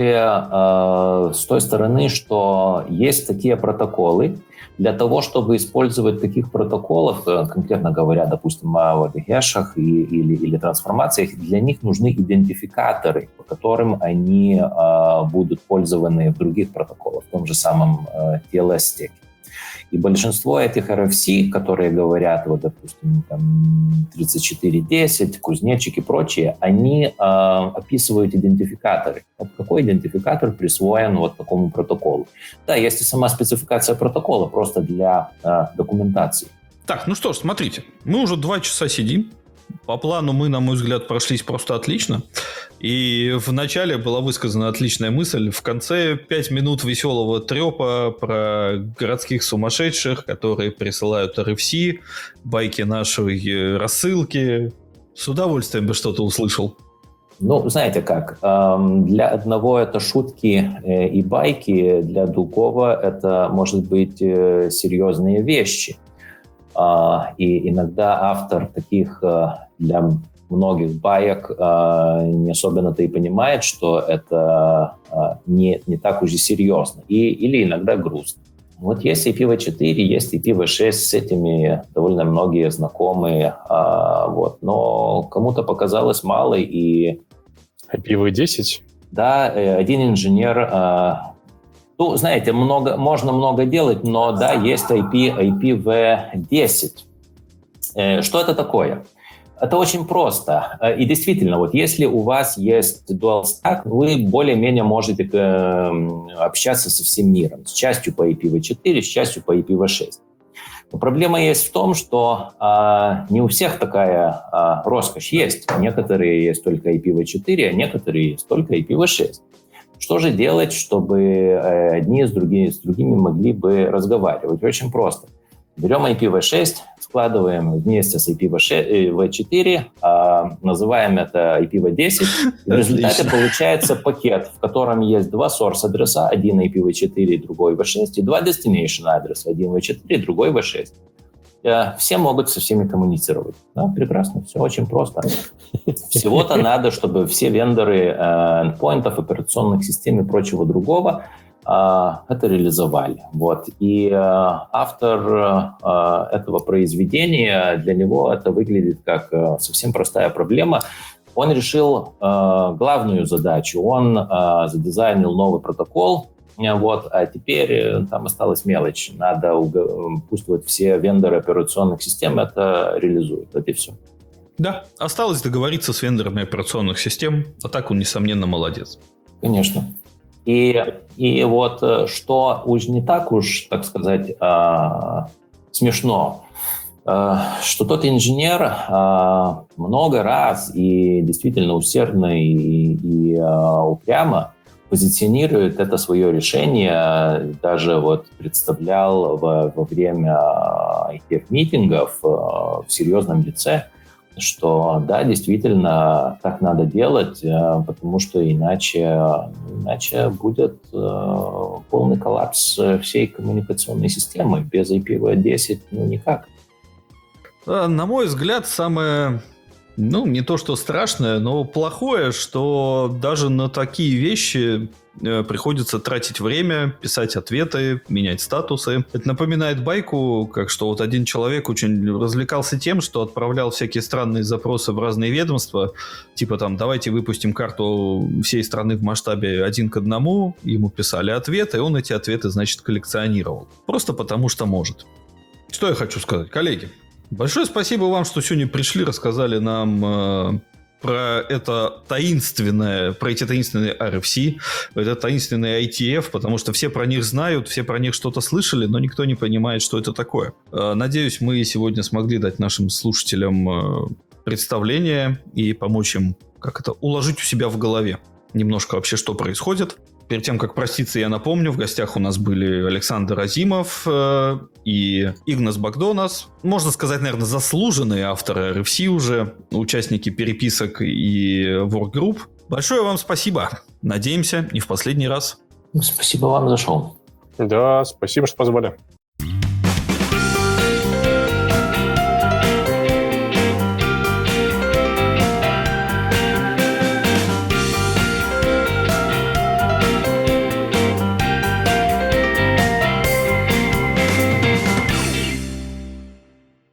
более с той стороны, что есть такие протоколы. Для того, чтобы использовать таких протоколов, конкретно говоря, допустим, о хэшах или трансформациях, для них нужны идентификаторы, по которым они будут пользованы в других протоколах, в том же самом TLS-стеке. И большинство этих RFC, которые говорят, вот, допустим, там 3410, кузнечик и прочие, они описывают идентификаторы. Вот какой идентификатор присвоен вот такому протоколу. Да, есть и сама спецификация протокола, просто для документации. Так, ну что ж, смотрите, мы уже 2 часа сидим. По плану мы, на мой взгляд, прошлись просто отлично. И в начале была высказана отличная мысль. В конце 5 минут веселого трепа про городских сумасшедших, которые присылают RFC, байки нашей рассылки. С удовольствием бы что-то услышал. Ну, знаете как, для одного это шутки и байки, для другого это, может быть, серьезные вещи. И иногда автор таких для многих баек не особенно-то и понимает, что это не так уж и серьезно, или иногда грустно. Вот есть IPv4, есть IPv6, с этими довольно многие знакомые, но кому-то показалось мало, и... IPv10? Да, один инженер... знаете, можно много делать, но да, есть IPv10. Что это такое? Это очень просто. И действительно, вот если у вас есть dual stack, вы более-менее можете общаться со всем миром. С частью по IPv4, с частью по IPv6. Но проблема есть в том, что не у всех такая роскошь есть. Некоторые есть только IPv4, а некоторые есть только IPv6. Что же делать, чтобы одни с другими могли бы разговаривать? Очень просто. Берем IPv6, складываем вместе с IPv4, называем это IPv10. И в результате получается пакет, в котором есть 2 source-адреса, один IPv4 и другой v6, и 2 destination-адреса, один v4 и другой v6. Все могут со всеми коммуницировать. Да, прекрасно, все очень просто. Всего-то надо, чтобы все вендоры эндпоинтов, операционных систем и прочего другого это реализовали. Вот. И автор этого произведения, для него это выглядит как совсем простая проблема. Он решил главную задачу. Он задизайнил новый протокол, Вот, а теперь там осталась мелочь. Надо пусть вот все вендоры операционных систем это реализуют. Это и все. Да, осталось договориться с вендорами операционных систем, а так он, несомненно, молодец. Конечно. И вот что уж не так уж, так сказать, смешно, что тот инженер много раз и действительно усердно и упрямо позиционирует это свое решение, даже вот представлял во время ITF-миттингов в серьезном лице, что да, действительно так надо делать, потому что иначе будет полный коллапс всей коммуникационной системы. Без IPv10 никак. На мой взгляд, самое, не то что страшное, но плохое, что даже на такие вещи приходится тратить время, писать ответы, менять статусы. Это напоминает байку, как что вот один человек очень развлекался тем, что отправлял всякие странные запросы в разные ведомства, типа там давайте выпустим карту всей страны в масштабе 1 к 1, ему писали ответы, и он эти ответы, значит, коллекционировал. Просто потому что может. Что я хочу сказать, коллеги? Большое спасибо вам, что сегодня пришли, рассказали нам про эти таинственные RFC, это таинственный ITF, потому что все про них знают, все про них что-то слышали, но никто не понимает, что это такое. Надеюсь, мы сегодня смогли дать нашим слушателям представление и помочь им уложить у себя в голове немножко вообще, что происходит. Перед тем, как проститься, я напомню, в гостях у нас были Александр Азимов и Игнас Богдонас. Можно сказать, наверное, заслуженные авторы RFC уже, участники переписок и workgroup. Большое вам спасибо. Надеемся, не в последний раз. Спасибо вам за шоу. Да, спасибо, что позвали.